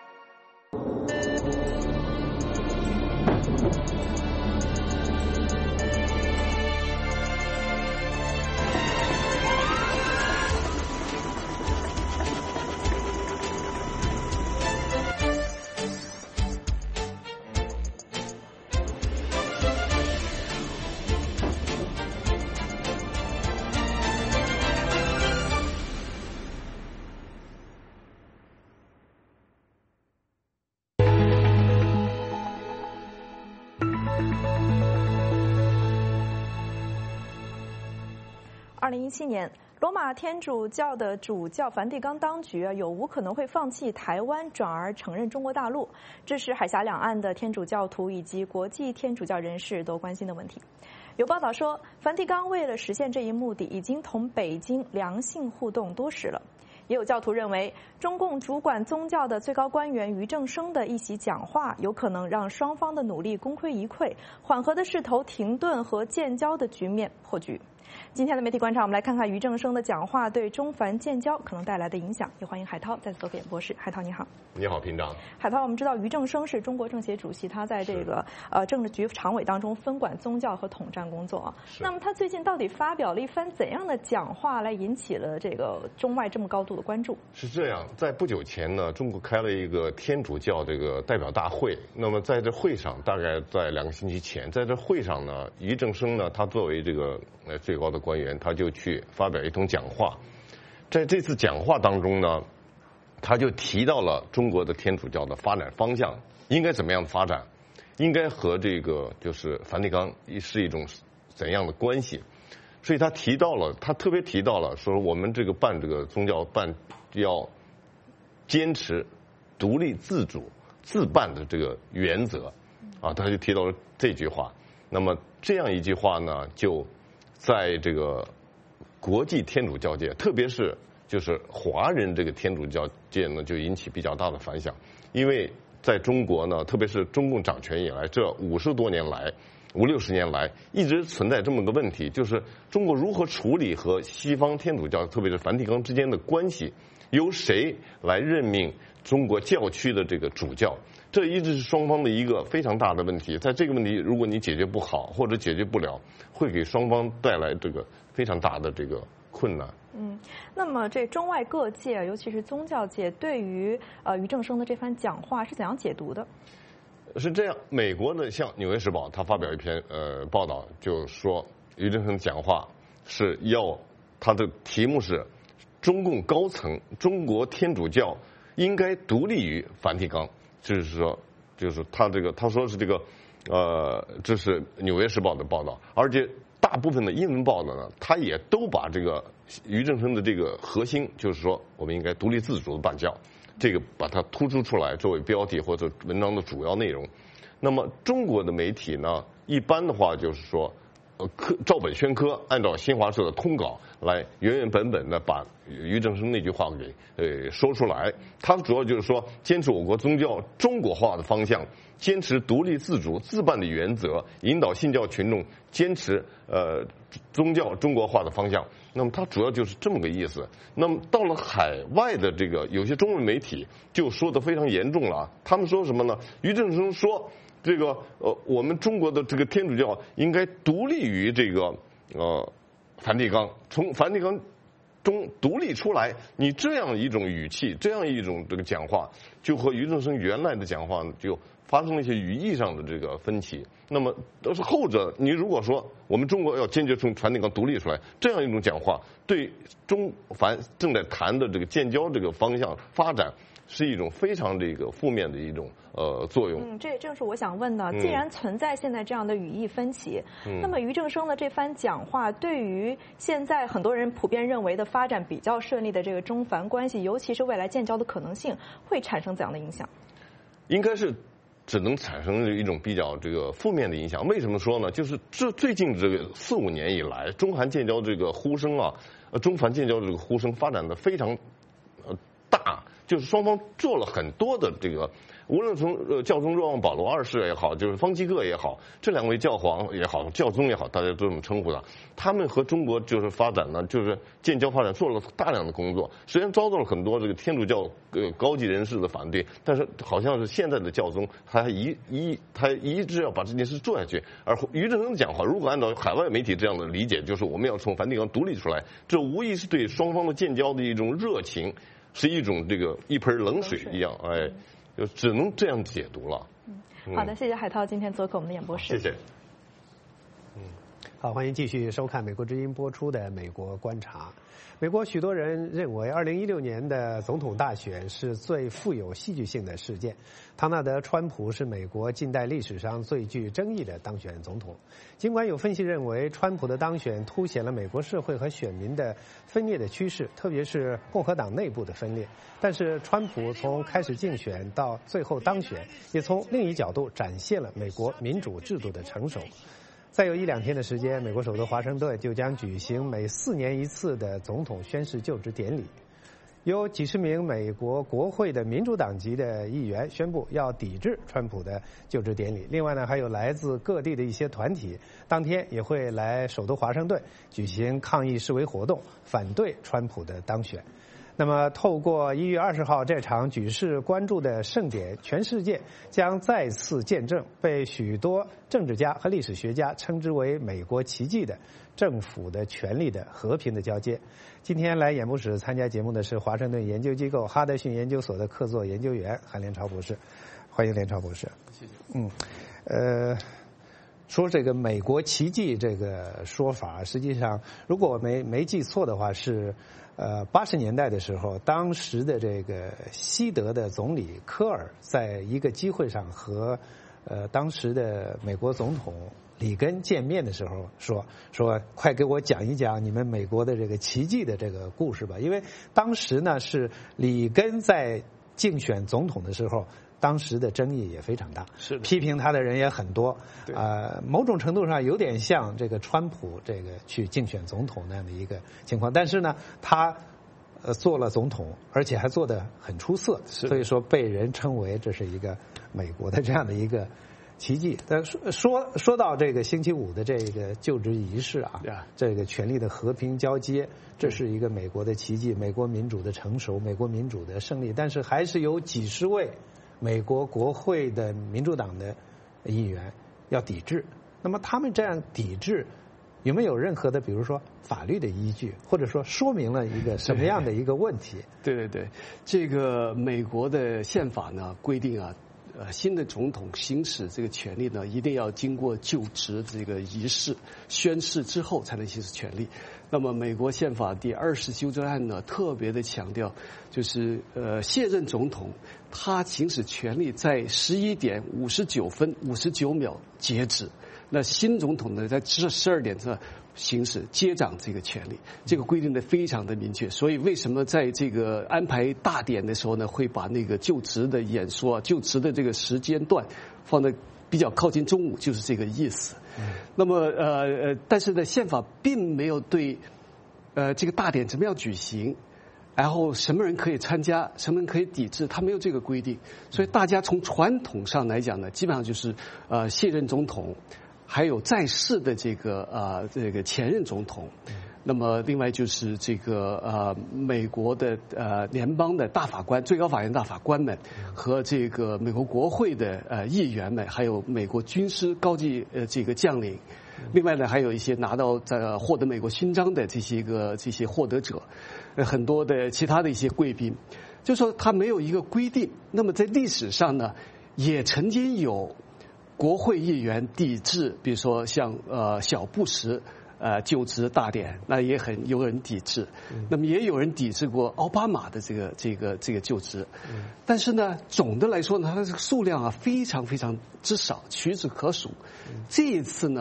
二零一七年，罗马天主教的主教梵蒂冈当局啊，有无可能会放弃台湾，转而承认中国大陆？这是海峡两岸的天主教徒以及国际天主教人士都关心的问题。有报道说，梵蒂冈为了实现这一目的，已经同北京良性互动多时了。也有教徒认为，中共主管宗教的最高官员俞正声的一席讲话，有可能让双方的努力功亏一篑，缓和的势头停顿和建交的局面破局。今天的媒体观察，我们来看看俞正声的讲话对中梵建交可能带来的影响。也欢迎海涛再次做客演播室。海涛你好。 你好，平长。 海涛，我们知道俞正声是中国政协主席，他在这个呃政治局常委当中分管宗教和统战工作啊。那么他最近到底发表了一番怎样的讲话，来引起了这个中外这么高度的关注？ 是这样，在不久前呢，中国开了一个天主教这个代表大会。那么在这会上，大概在两个星期前，在这会上呢，俞正声呢，他作为这个呃最高的官员，他就去发表一通讲话。在这次讲话当中呢，他就提到了中国的天主教的发展方向应该怎么样的发展，应该和这个就是梵蒂冈是一种怎样的关系。所以他提到了，他特别提到了说，我们这个办这个宗教办要坚持独立自主自办的这个原则啊，他就提到了这句话。那么这样一句话呢，就在这个国际天主教界，特别是就是华人这个天主教界呢，就引起比较大的反响。因为在中国呢，特别是中共掌权以来，这五十多年来五六十年来一直存在这么个问题，就是中国如何处理和西方天主教，特别是梵蒂冈之间的关系，由谁来任命中国教区的这个主教，这一直是双方的一个非常大的问题。在这个问题，如果你解决不好或者解决不了，会给双方带来这个非常大的这个困难。 嗯，那么这中外各界，尤其是宗教界，对于呃俞正声的这番讲话是怎样解读的？ 是这样，美国的像《纽约时报》，他发表一篇呃报道，就说俞正声讲话是要，他的题目是中共高层中国天主教应该独立于梵蒂冈，就是说，就是他这个他说是这个呃，这是《纽约时报》的报道，而且大部分的英文报道呢，他也都把这个俞正声的这个核心，就是说我们应该独立自主的办教。这个把它突出出来作为标题或者文章的主要内容。那么中国的媒体呢，一般的话就是说，呃，科照本宣科，按照新华社的通稿来原原本本的把俞正声那句话给呃说出来。他主要就是说，坚持我国宗教中国化的方向，坚持独立自主自办的原则，引导信教群众坚持呃宗教中国化的方向。那么它主要就是这么个意思。那么到了海外的这个有些中文媒体就说得非常严重了，他们说什么呢？俞正声说，这个呃我们中国的这个天主教应该独立于这个呃梵蒂冈，从梵蒂冈中独立出来。你这样一种语气，这样一种这个讲话，就和俞正声原来的讲话就发生了一些语义上的这个分歧。那么都是后者，你如果说我们中国要坚决从梵蒂冈独立出来，这样一种讲话，对中梵正在谈的这个建交这个方向发展，是一种非常这个负面的一种呃作用。 嗯，这也正是我想问的。既然存在现在这样的语义分歧，嗯、那么俞正声的这番讲话，对于现在很多人普遍认为的发展比较顺利的这个中梵关系，尤其是未来建交的可能性，会产生怎样的影响？ 应该是只能产生一种比较这个负面的影响。为什么说呢？就是这最近这个四五年以来，中韩建交这个呼声啊，呃，中韩建交这个呼声发展的非常呃大，就是双方做了很多的这个。无论从呃教宗若望保罗二世也好，就是方济各也好，这两位教皇也好，教宗也好，大家都这么称呼他，他们和中国就是发展呢，就是建交发展做了大量的工作，虽然遭到了很多这个天主教呃高级人士的反对，但是好像是现在的教宗他还一一他一直要把这件事做下去。而俞正声讲话，如果按照海外媒体这样的理解，就是我们要从梵蒂冈独立出来，这无疑是对双方的建交的一种热情，是一种这个一盆冷水一样，哎。就只能这样解读了。 嗯，好的，谢谢海涛今天做客我们的演播室。 谢谢。 嗯，好，欢迎继续收看美国之音播出的《美国观察》。美国许多人认为，二零一六年的总统大选是最富有戏剧性的事件。唐纳德·川普是美国近代历史上最具争议的当选总统。尽管有分析认为，川普的当选凸显了美国社会和选民的分裂的趋势，特别是共和党内部的分裂。但是，川普从开始竞选到最后当选，也从另一角度展现了美国民主制度的成熟。再有一两天的时间，美国首都华盛顿就将举行每四年一次的总统宣誓就职典礼。有几十名美国国会的民主党籍的议员宣布要抵制川普的就职典礼。另外呢，还有来自各地的一些团体，当天也会来首都华盛顿举行抗议示威活动，反对川普的当选。那么，透过一月二十号这场举世关注的盛典，全世界将再次见证被许多政治家和历史学家称之为美国奇迹的政府的权力的和平的交接。今天来演播室参加节目的是华盛顿研究机构哈德逊研究所的客座研究员韩连超博士，欢迎连超博士。 谢谢。 嗯，呃。说这个美国奇迹这个说法，实际上如果我没没记错的话，是呃八十年代的时候，当时的这个西德的总理科尔在一个机会上和呃当时的美国总统里根见面的时候说说快给我讲一讲你们美国的这个奇迹的这个故事吧，因为当时呢是里根在竞选总统的时候。当时的争议也非常大， 是批评他的人也很多，呃，某种程度上有点像这个川普这个去竞选总统那样的一个情况，但是呢，他呃做了总统，而且还做得很出色，所以说被人称为这是一个美国的这样的一个奇迹。但说说说到这个星期五的这个就职仪式啊，这个权力的和平交接，这是一个美国的奇迹，美国民主的成熟，美国民主的胜利，但是还是有几十位。美国国会的民主党的议员要抵制，那么他们这样抵制有没有任何的，比如说法律的依据，或者说说明了一个什么样的一个问题？ 对对对，这个美国的宪法呢规定啊，呃，新的总统行使这个权利呢，一定要经过就职这个仪式宣誓之后才能行使权利。那么，美国宪法第二十修正案呢，特别的强调，就是呃，卸任总统他行使权利在十一点五十九分五十九秒截止，那新总统呢，在十十二点呢行使接掌这个权利，这个规定的非常的明确。所以，为什么在这个安排大典的时候呢，会把那个就职的演说、就职的这个时间段放在比较靠近中午，就是这个意思。那么呃呃，但是呢，宪法并没有对呃这个大典怎么样举行，然后什么人可以参加，什么人可以抵制，它没有这个规定。所以大家从传统上来讲呢，基本上就是呃卸任总统，还有在世的这个呃这个前任总统。那么，另外就是这个呃，美国的呃联邦的大法官、最高法院大法官们，和这个美国国会的呃议员们，还有美国军师高级呃这个将领，另外呢，还有一些拿到在获得美国勋章的这些个这些获得者，呃很多的其他的一些贵宾，就说他没有一个规定。那么在历史上呢，也曾经有国会议员抵制，比如说像呃小布什。呃，就职大典，那也很有人抵制，那么也有人抵制过奥巴马的这个这个这个就职，但是呢，总的来说呢，它的数量啊非常非常之少，屈指可数。这一次呢，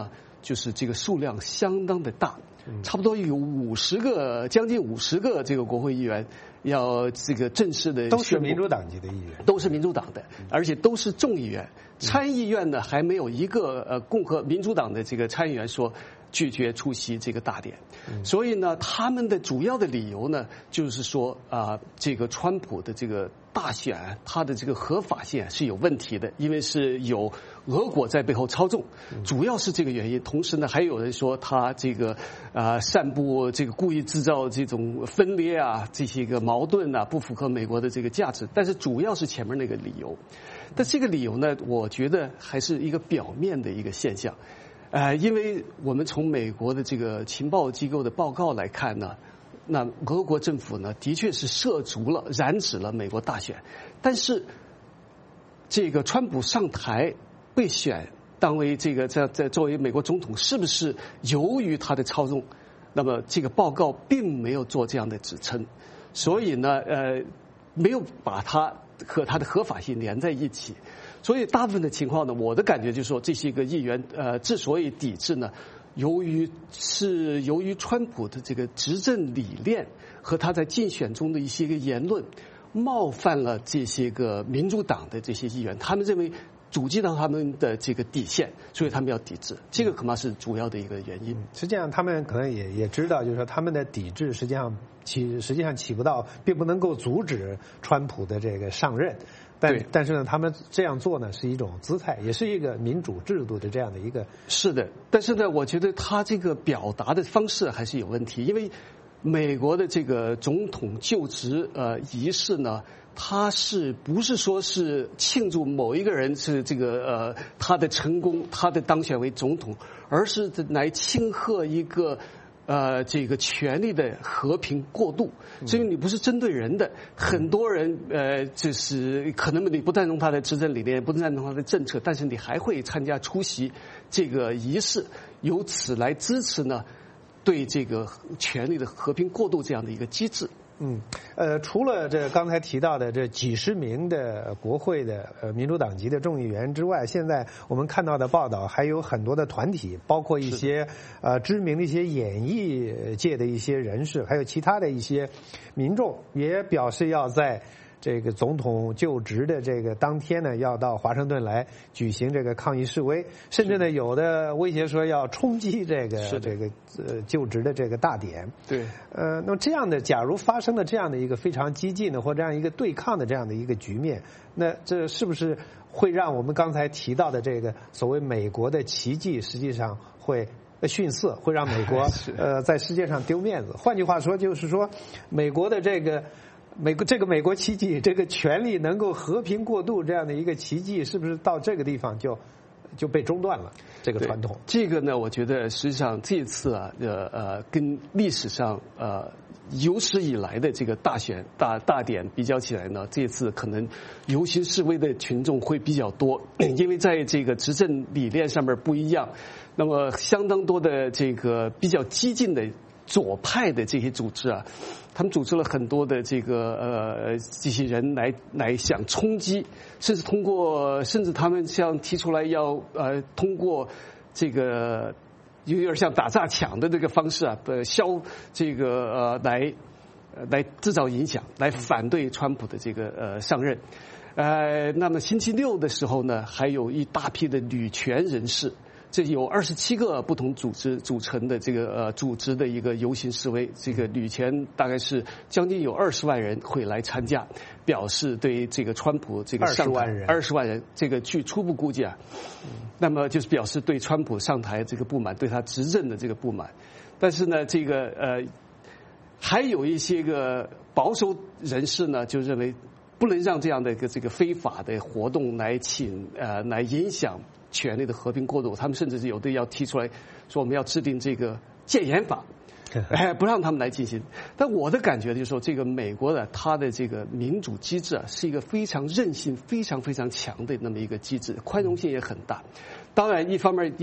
就是这个数量相当的大，差不多有五十个，将近五十个这个国会议员要这个正式的都是民主党籍的议员， 都是民主党的，而且都是众议员。参议院呢还没有一个呃共和民主党的这个参议员说拒绝出席这个大典，所以呢，他们的主要的理由呢，就是说啊、呃，这个川普的这个大选，它的这个合法性是有问题的，因为是有俄国在背后操纵，主要是这个原因。同时呢，还有人说他这个啊、呃、散布这个故意制造这种分裂啊，这些个矛盾啊，不符合美国的这个价值。但是主要是前面那个理由，但这个理由呢，我觉得还是一个表面的一个现象。呃，因为我们从美国的这个情报机构的报告来看呢，那俄国政府呢的确是涉足了、染指了美国大选，但是这个川普上台被选当为这个在在作为美国总统，是不是由于他的操纵？那么这个报告并没有做这样的指称，所以呢，呃，没有把它和它的合法性连在一起。所以大部分的情况呢，我的感觉就是说，这些个议员呃之所以抵制呢，由于是由于川普的这个执政理念和他在竞选中的一些个言论，冒犯了这些个民主党的这些议员，他们认为阻击到他们的这个底线，所以他们要抵制，这个恐怕是主要的一个原因。 实际上，他们可能也也知道，就是说他们的抵制实际上起实际上起不到，并不能够阻止川普的这个上任。但但是呢，他们这样做呢是一种姿态，也是一个民主制度的这样的一个。 是的，但是呢，我觉得他这个表达的方式还是有问题，因为美国的这个总统就职呃仪式呢，他是不是说是庆祝某一个人是这个呃他的成功，他的当选为总统，而是来庆贺一个。呃，这个权力的和平过渡，所以你不是针对人的，很多人呃，就是可能你不赞同他的执政理念，不赞同他的政策，但是你还会参加出席这个仪式，由此来支持呢对这个权力的和平过渡这样的一个机制。 嗯，呃，除了这刚才提到的这几十名的国会的呃民主党籍的众议员之外，现在我们看到的报道还有很多的团体，包括一些呃知名的一些演艺界的一些人士，还有其他的一些民众也表示要在这个总统就职的这个当天呢，要到华盛顿来举行这个抗议示威，甚至呢有的威胁说要冲击这个这个呃就职的这个大典。 对， 呃，那么这样的，假如发生了这样的一个非常激进的或这样一个对抗的这样的一个局面，那这是不是会让我们刚才提到的这个所谓美国的奇迹，实际上会逊色，会让美国呃在世界上丢面子？换句话说，就是说美国的这个。美国这个美国奇迹，这个权力能够和平过渡这样的一个奇迹，是不是到这个地方就就被中断了？这个传统， 这个呢，我觉得实际上这次啊，呃呃，跟历史上呃有史以来的这个大选大大典比较起来呢，这次可能游行示威的群众会比较多，因为在这个执政理念上面不一样，那么相当多的这个比较激进的左派的这些组织啊。他们组织了很多的这个呃这些人来来想冲击，甚至通过，甚至他们像提出来要呃通过这个有点像打砸抢的这个方式啊，呃消这个呃来来制造影响，来反对川普的这个呃上任。呃，那么星期六的时候呢，还有一大批的女权人士。这有二十七个不同组织组成的这个呃组织的一个游行示威，这个女权大概是将近有二十万人会来参加，表示对这个川普这个上台二十万人，这个据初步估计啊，那么就是表示对川普上台这个不满，对他执政的这个不满。但是呢，这个呃还有一些个保守人士呢，就认为不能让这样的一个这个非法的活动来请呃来影响权力的和平过渡，他们甚至是有的要提出来说我们要制定这个戒严法，哎，不让他们来进行。但我的感觉就是说，这个美国的它的这个民主机制啊，是一个非常韧性非常非常强的那么一个机制，宽容性也很大。当然，一方面要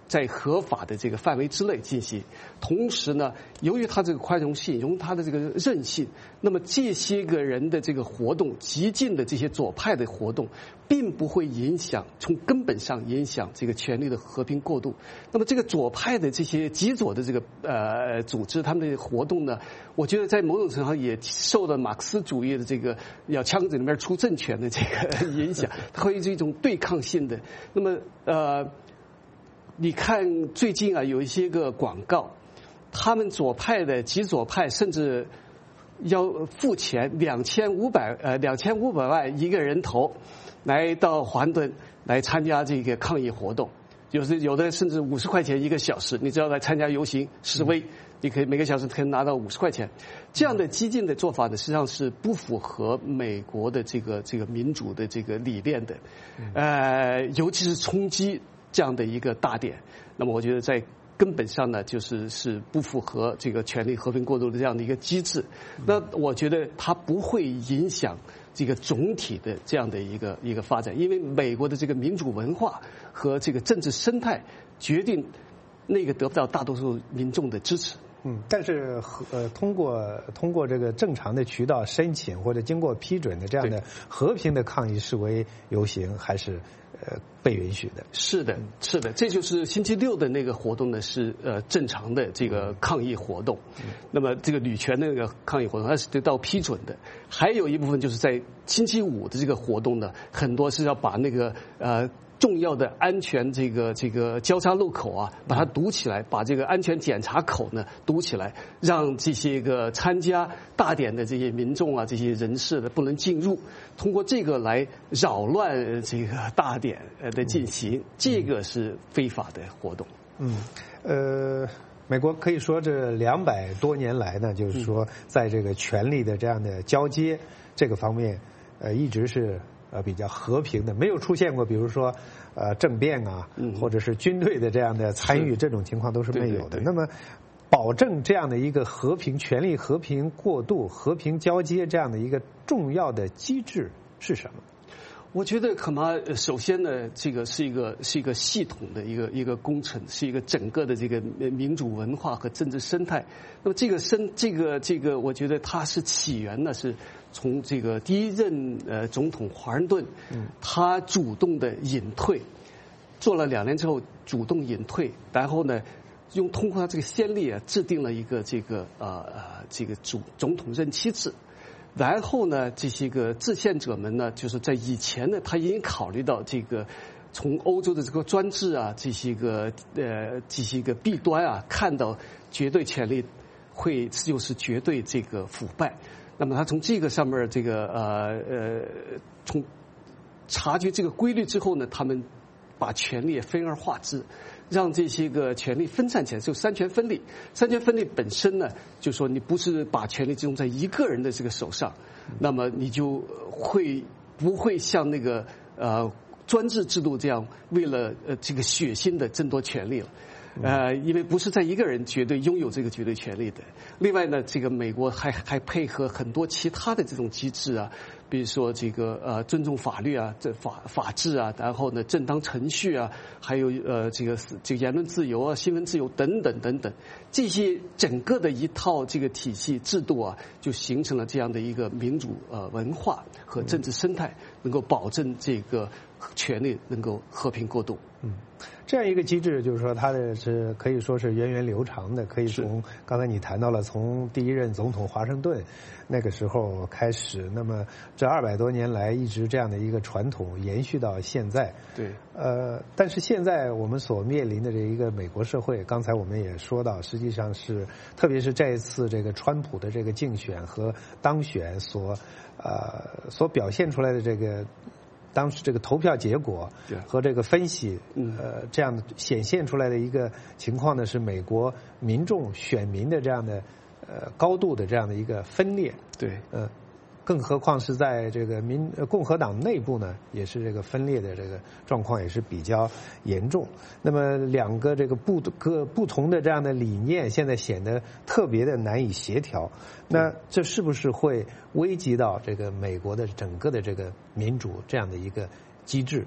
在合法的这个范围之内进行。同时呢，由于它这个宽容性，由于它的这个韧性，那么这些个人的这个活动，激进的这些左派的活动，并不会影响，从根本上影响这个权力的和平过渡。那么这个左派的这些极左的这个呃组织，他们的活动呢，我觉得在某种程度上也受到马克思主义的这个要枪子里面出政权的这个影响，它会是一种对抗性的。那么呃。你看最近啊，有一些个广告，他们左派的极左派甚至要付钱两千五百呃两千五百万一个人头，来到华盛顿来参加这个抗议活动，有的有的甚至五十块钱一个小时，你只要来参加游行示威，你可以每个小时可以拿到五十块钱。这样的激进的做法呢，实际上是不符合美国的这个这个民主的这个理念的，呃，尤其是冲击这样的一个大点，那么我觉得在根本上呢，就是是不符合这个权力和平过渡的这样的一个机制。那我觉得它不会影响这个总体的这样的一个一个发展，因为美国的这个民主文化和这个政治生态决定那个得不到大多数民众的支持。 嗯，但是呃，通过通过这个正常的渠道申请或者经过批准的这样的和平的抗议示威游行，还是呃被允许的。 是的，是的，这就是星期六的那个活动呢，是呃正常的这个抗议活动。嗯、那么这个女权的那个抗议活动，它是得到批准的。还有一部分就是在星期五的这个活动呢，很多是要把那个呃。重要的安全这个这个交叉路口啊，把它堵起来，把这个安全检查口呢堵起来，让这些个参加大典的这些民众啊，这些人士呢不能进入，通过这个来扰乱这个大典的进行，这个是非法的活动。 嗯，呃，美国可以说这两百多年来呢，就是说在这个权力的这样的交接这个方面，呃，一直是。呃，比较和平的，没有出现过，比如说，呃，政变啊，或者是军队的这样的参与，这种情况都是没有的。那么，保证这样的一个和平、权力和平过渡、和平交接这样的一个重要的机制是什么？ 我觉得恐怕首先呢，这个是一个是一个系统的一个一个工程，是一个整个的这个民主文化和政治生态。那么这个生这个这个，我觉得它是起源呢是从这个第一任呃总统华盛顿，他主动的隐退，做了两年之后主动隐退，然后呢，用通过他这个先例啊，制定了一个这个呃呃这个主总统任期制。然后呢，这些个制宪者们呢，就是在以前呢，他已经考虑到这个从欧洲的这个专制啊，这些个呃这些个弊端啊，看到绝对权力会就是绝对这个腐败。那么他从这个上面这个呃呃从察觉这个规律之后呢，他们把权力分而化之。让这些个权力分散起来，就三权分立。三权分立本身呢，就说你不是把权力集中在一个人的这个手上，那么你就会不会像那个呃专制制度这样，为了呃这个血腥的争夺权力了。呃，因为不是在一个人绝对拥有这个绝对权利的。另外呢，这个美国还还配合很多其他的这种机制啊，比如说这个呃尊重法律啊，这法法治啊，然后呢正当程序啊，还有呃这个这个言论自由啊、新闻自由等等等等，这些整个的一套这个体系制度啊，就形成了这样的一个民主呃文化和政治生态，能够保证这个权力能够和平过渡。 嗯，这样一个机制，就是说它的是可以说是源远流长的，可以从刚才你谈到了从第一任总统华盛顿那个时候开始，那么这二百多年来一直这样的一个传统延续到现在。 对， 呃，但是现在我们所面临的这一个美国社会，刚才我们也说到，实际上是特别是这一次这个川普的这个竞选和当选所呃所表现出来的这个。当时这个投票结果和这个分析，呃，这样显现出来的一个情况呢，是美国民众选民的这样的呃高度的这样的一个分裂。 对， 呃，更何况是在这个民共和党内部呢，也是这个分裂的这个状况也是比较严重。那么两个这个不个不同的这样的理念，现在显得特别的难以协调。那这是不是会危及到这个美国的整个的这个民主这样的一个机制？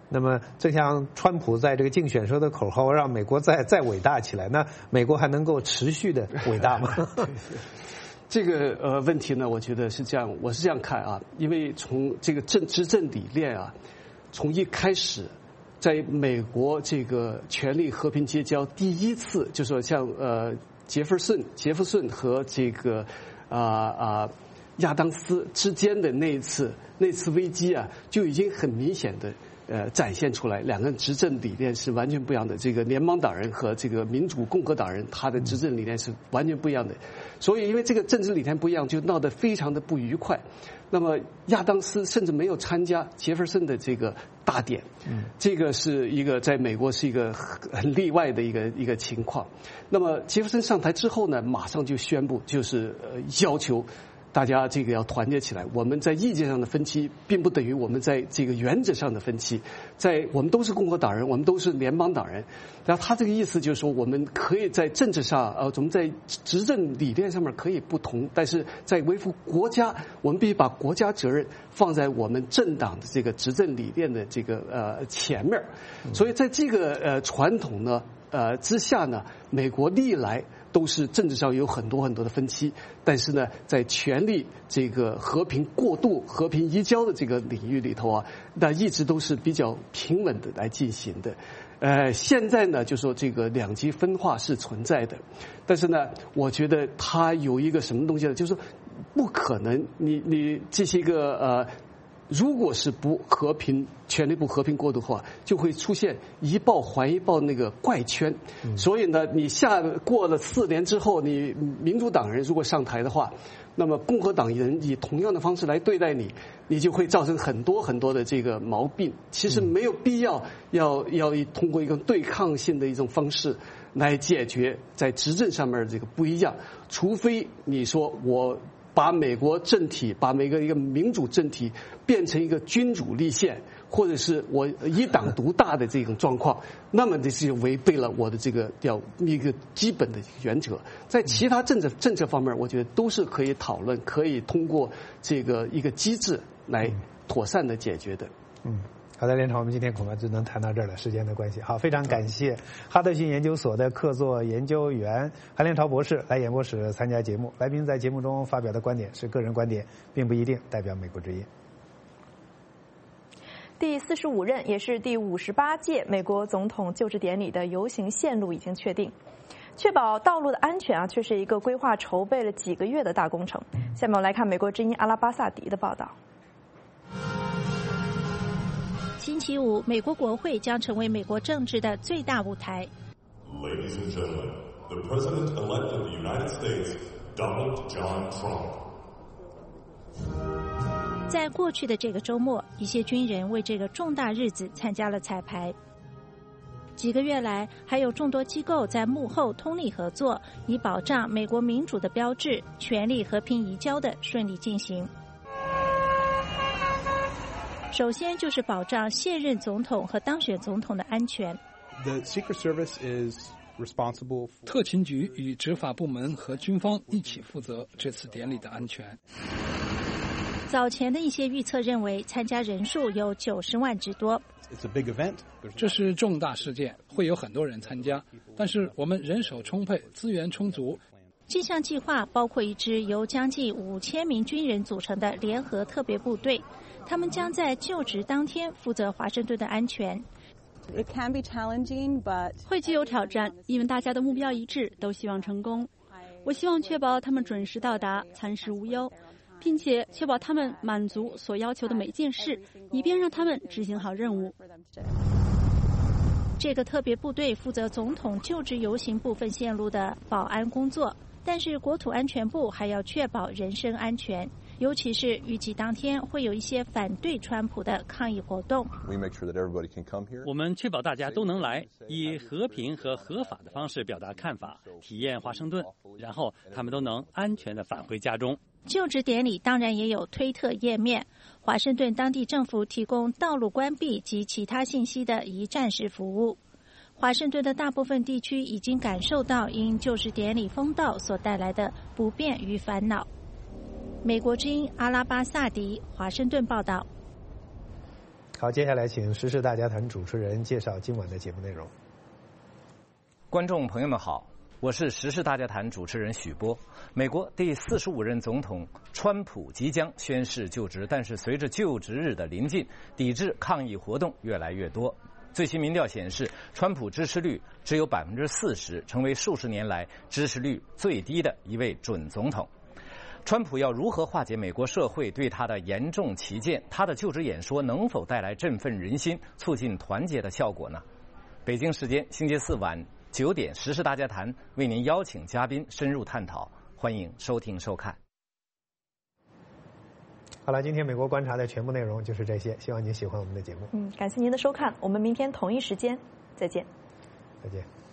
那么，正像川普在这个竞选说的口号，让美国再再伟大起来，那美国还能够持续的伟大吗？ 这个呃问题呢，我觉得是这样，我是这样看啊，因为从这个政执政理念啊，从一开始，在美国这个权力和平结交第一次，就说像呃杰弗逊、杰弗逊和这个啊啊、呃、亚当斯之间的那一次那次危机啊，就已经很明显的。呃，展现出来，两个人执政理念是完全不一样的。这个联邦党人和这个民主共和党人，他的执政理念是完全不一样的。所以，因为这个政治理念不一样，就闹得非常的不愉快。那么，亚当斯甚至没有参加杰弗森的这个大典，嗯，这个是一个在美国是一个很例外的一个一个情况。那么，杰弗森上台之后呢，马上就宣布，就是呃要求。大家这个要团结起来。我们在意见上的分歧，并不等于我们在这个原则上的分歧。在我们都是共和党人，我们都是联邦党人。然后他这个意思就是说，我们可以在政治上，呃，我们在执政理念上面可以不同，但是在维护国家，我们必须把国家责任放在我们政党的这个执政理念的这个呃前面。所以在这个呃传统呢呃之下呢，美国历来。都是政治上有很多很多的分歧，但是呢，在权力这个和平过渡、和平移交的这个领域里头啊，那一直都是比较平稳的来进行的。呃，现在呢，就说这个两极分化是存在的，但是呢，我觉得它有一个什么东西呢？就是说，不可能你你这些个呃。如果是不和平，权力不和平过渡的话，就会出现一报还一报那个怪圈。嗯、所以呢，你下过了四年之后，你民主党人如果上台的话，那么共和党人以同样的方式来对待你，你就会造成很多很多的这个毛病。其实没有必要要要通过一个对抗性的一种方式来解决在执政上面这个不一样，除非你说我。把美国政体，把每个一个民主政体变成一个君主立宪，或者是我一党独大的这种状况，那么这是违背了我的这个要一个基本的原则。在其他政策政策方面，我觉得都是可以讨论，可以通过这个一个机制来妥善的解决的。 嗯。好的，连长，我们今天恐怕只能谈到这儿了，时间的关系。好，非常感谢哈德逊研究所的客座研究员韩连朝博士来演播室参加节目。来宾在节目中发表的观点是个人观点，并不一定代表美国之音。 第四十五任也是第五十八届美国总统就职典礼的游行线路已经确定。确保道路的安全啊，却是一个规划筹备了几个月的大工程。下面我们来看美国之音阿拉巴萨迪的报道。 星期五，美国国会将成为美国政治的最大舞台。 Ladies and gentlemen, the President-elect of the United States, Donald John Trump. 在过去的这个周末，一些军人为这个重大日子参加了彩排。几个月来，还有众多机构在幕后通力合作，以保障美国民主的标志——权力和平移交的顺利进行。首先就是保障现任总统和当选总统的安全。 The Secret Service is responsible for... 特勤局与执法部门和军方一起负责这次典礼的安全。 早前的一些预测认为，参加人数有九十万之多。 It's a big event. 这是重大事件，会有很多人参加，但是我们人手充沛，资源充足。 这项计划包括一支由将近五千名军人组成的联合特别部队。他们将在就职当天负责华盛顿的安全。 It can be challenging, but 会具有挑战，因为大家的目标一致，都希望成功。我希望确保他们准时到达，参事无忧，并且确保他们满足所要求的每件事，以便让他们执行好任务。 这个特别部队负责总统就职游行部分线路的保安工作，但是国土安全部还要确保人身安全。尤其是预计当天会有一些反对川普的抗议活动。 我们确保大家都能来，以和平和合法的方式表达看法，体验华盛顿，然后他们都能安全地返回家中。 就职典礼当然也有推特页面，华盛顿当地政府提供道路关闭及其他信息的一站式服务。华盛顿的大部分地区已经感受到因就职典礼封道所带来的不便与烦恼。美国之音阿拉巴萨迪华盛顿报道。 好，接下来请时事大家谈主持人介绍今晚的节目内容。 观众朋友们好，我是时事大家谈主持人许波。美国第四十五任总统川普即将宣誓就职，但是随着就职日的临近，抵制抗议活动越来越多。最新民调显示，川普支持率只有百分之四十，成为数十年来支持率最低的一位准总统。川普要如何化解美国社会对他的严重歧见？他的就职演说能否带来振奋人心、促进团结的效果呢？北京时间星期四晚九点，时事大家谈为您邀请嘉宾深入探讨，欢迎收听收看。 好了，今天美国观察的全部内容就是这些，希望您喜欢我们的节目。 嗯，感谢您的收看，我们明天同一时间再见。 再见。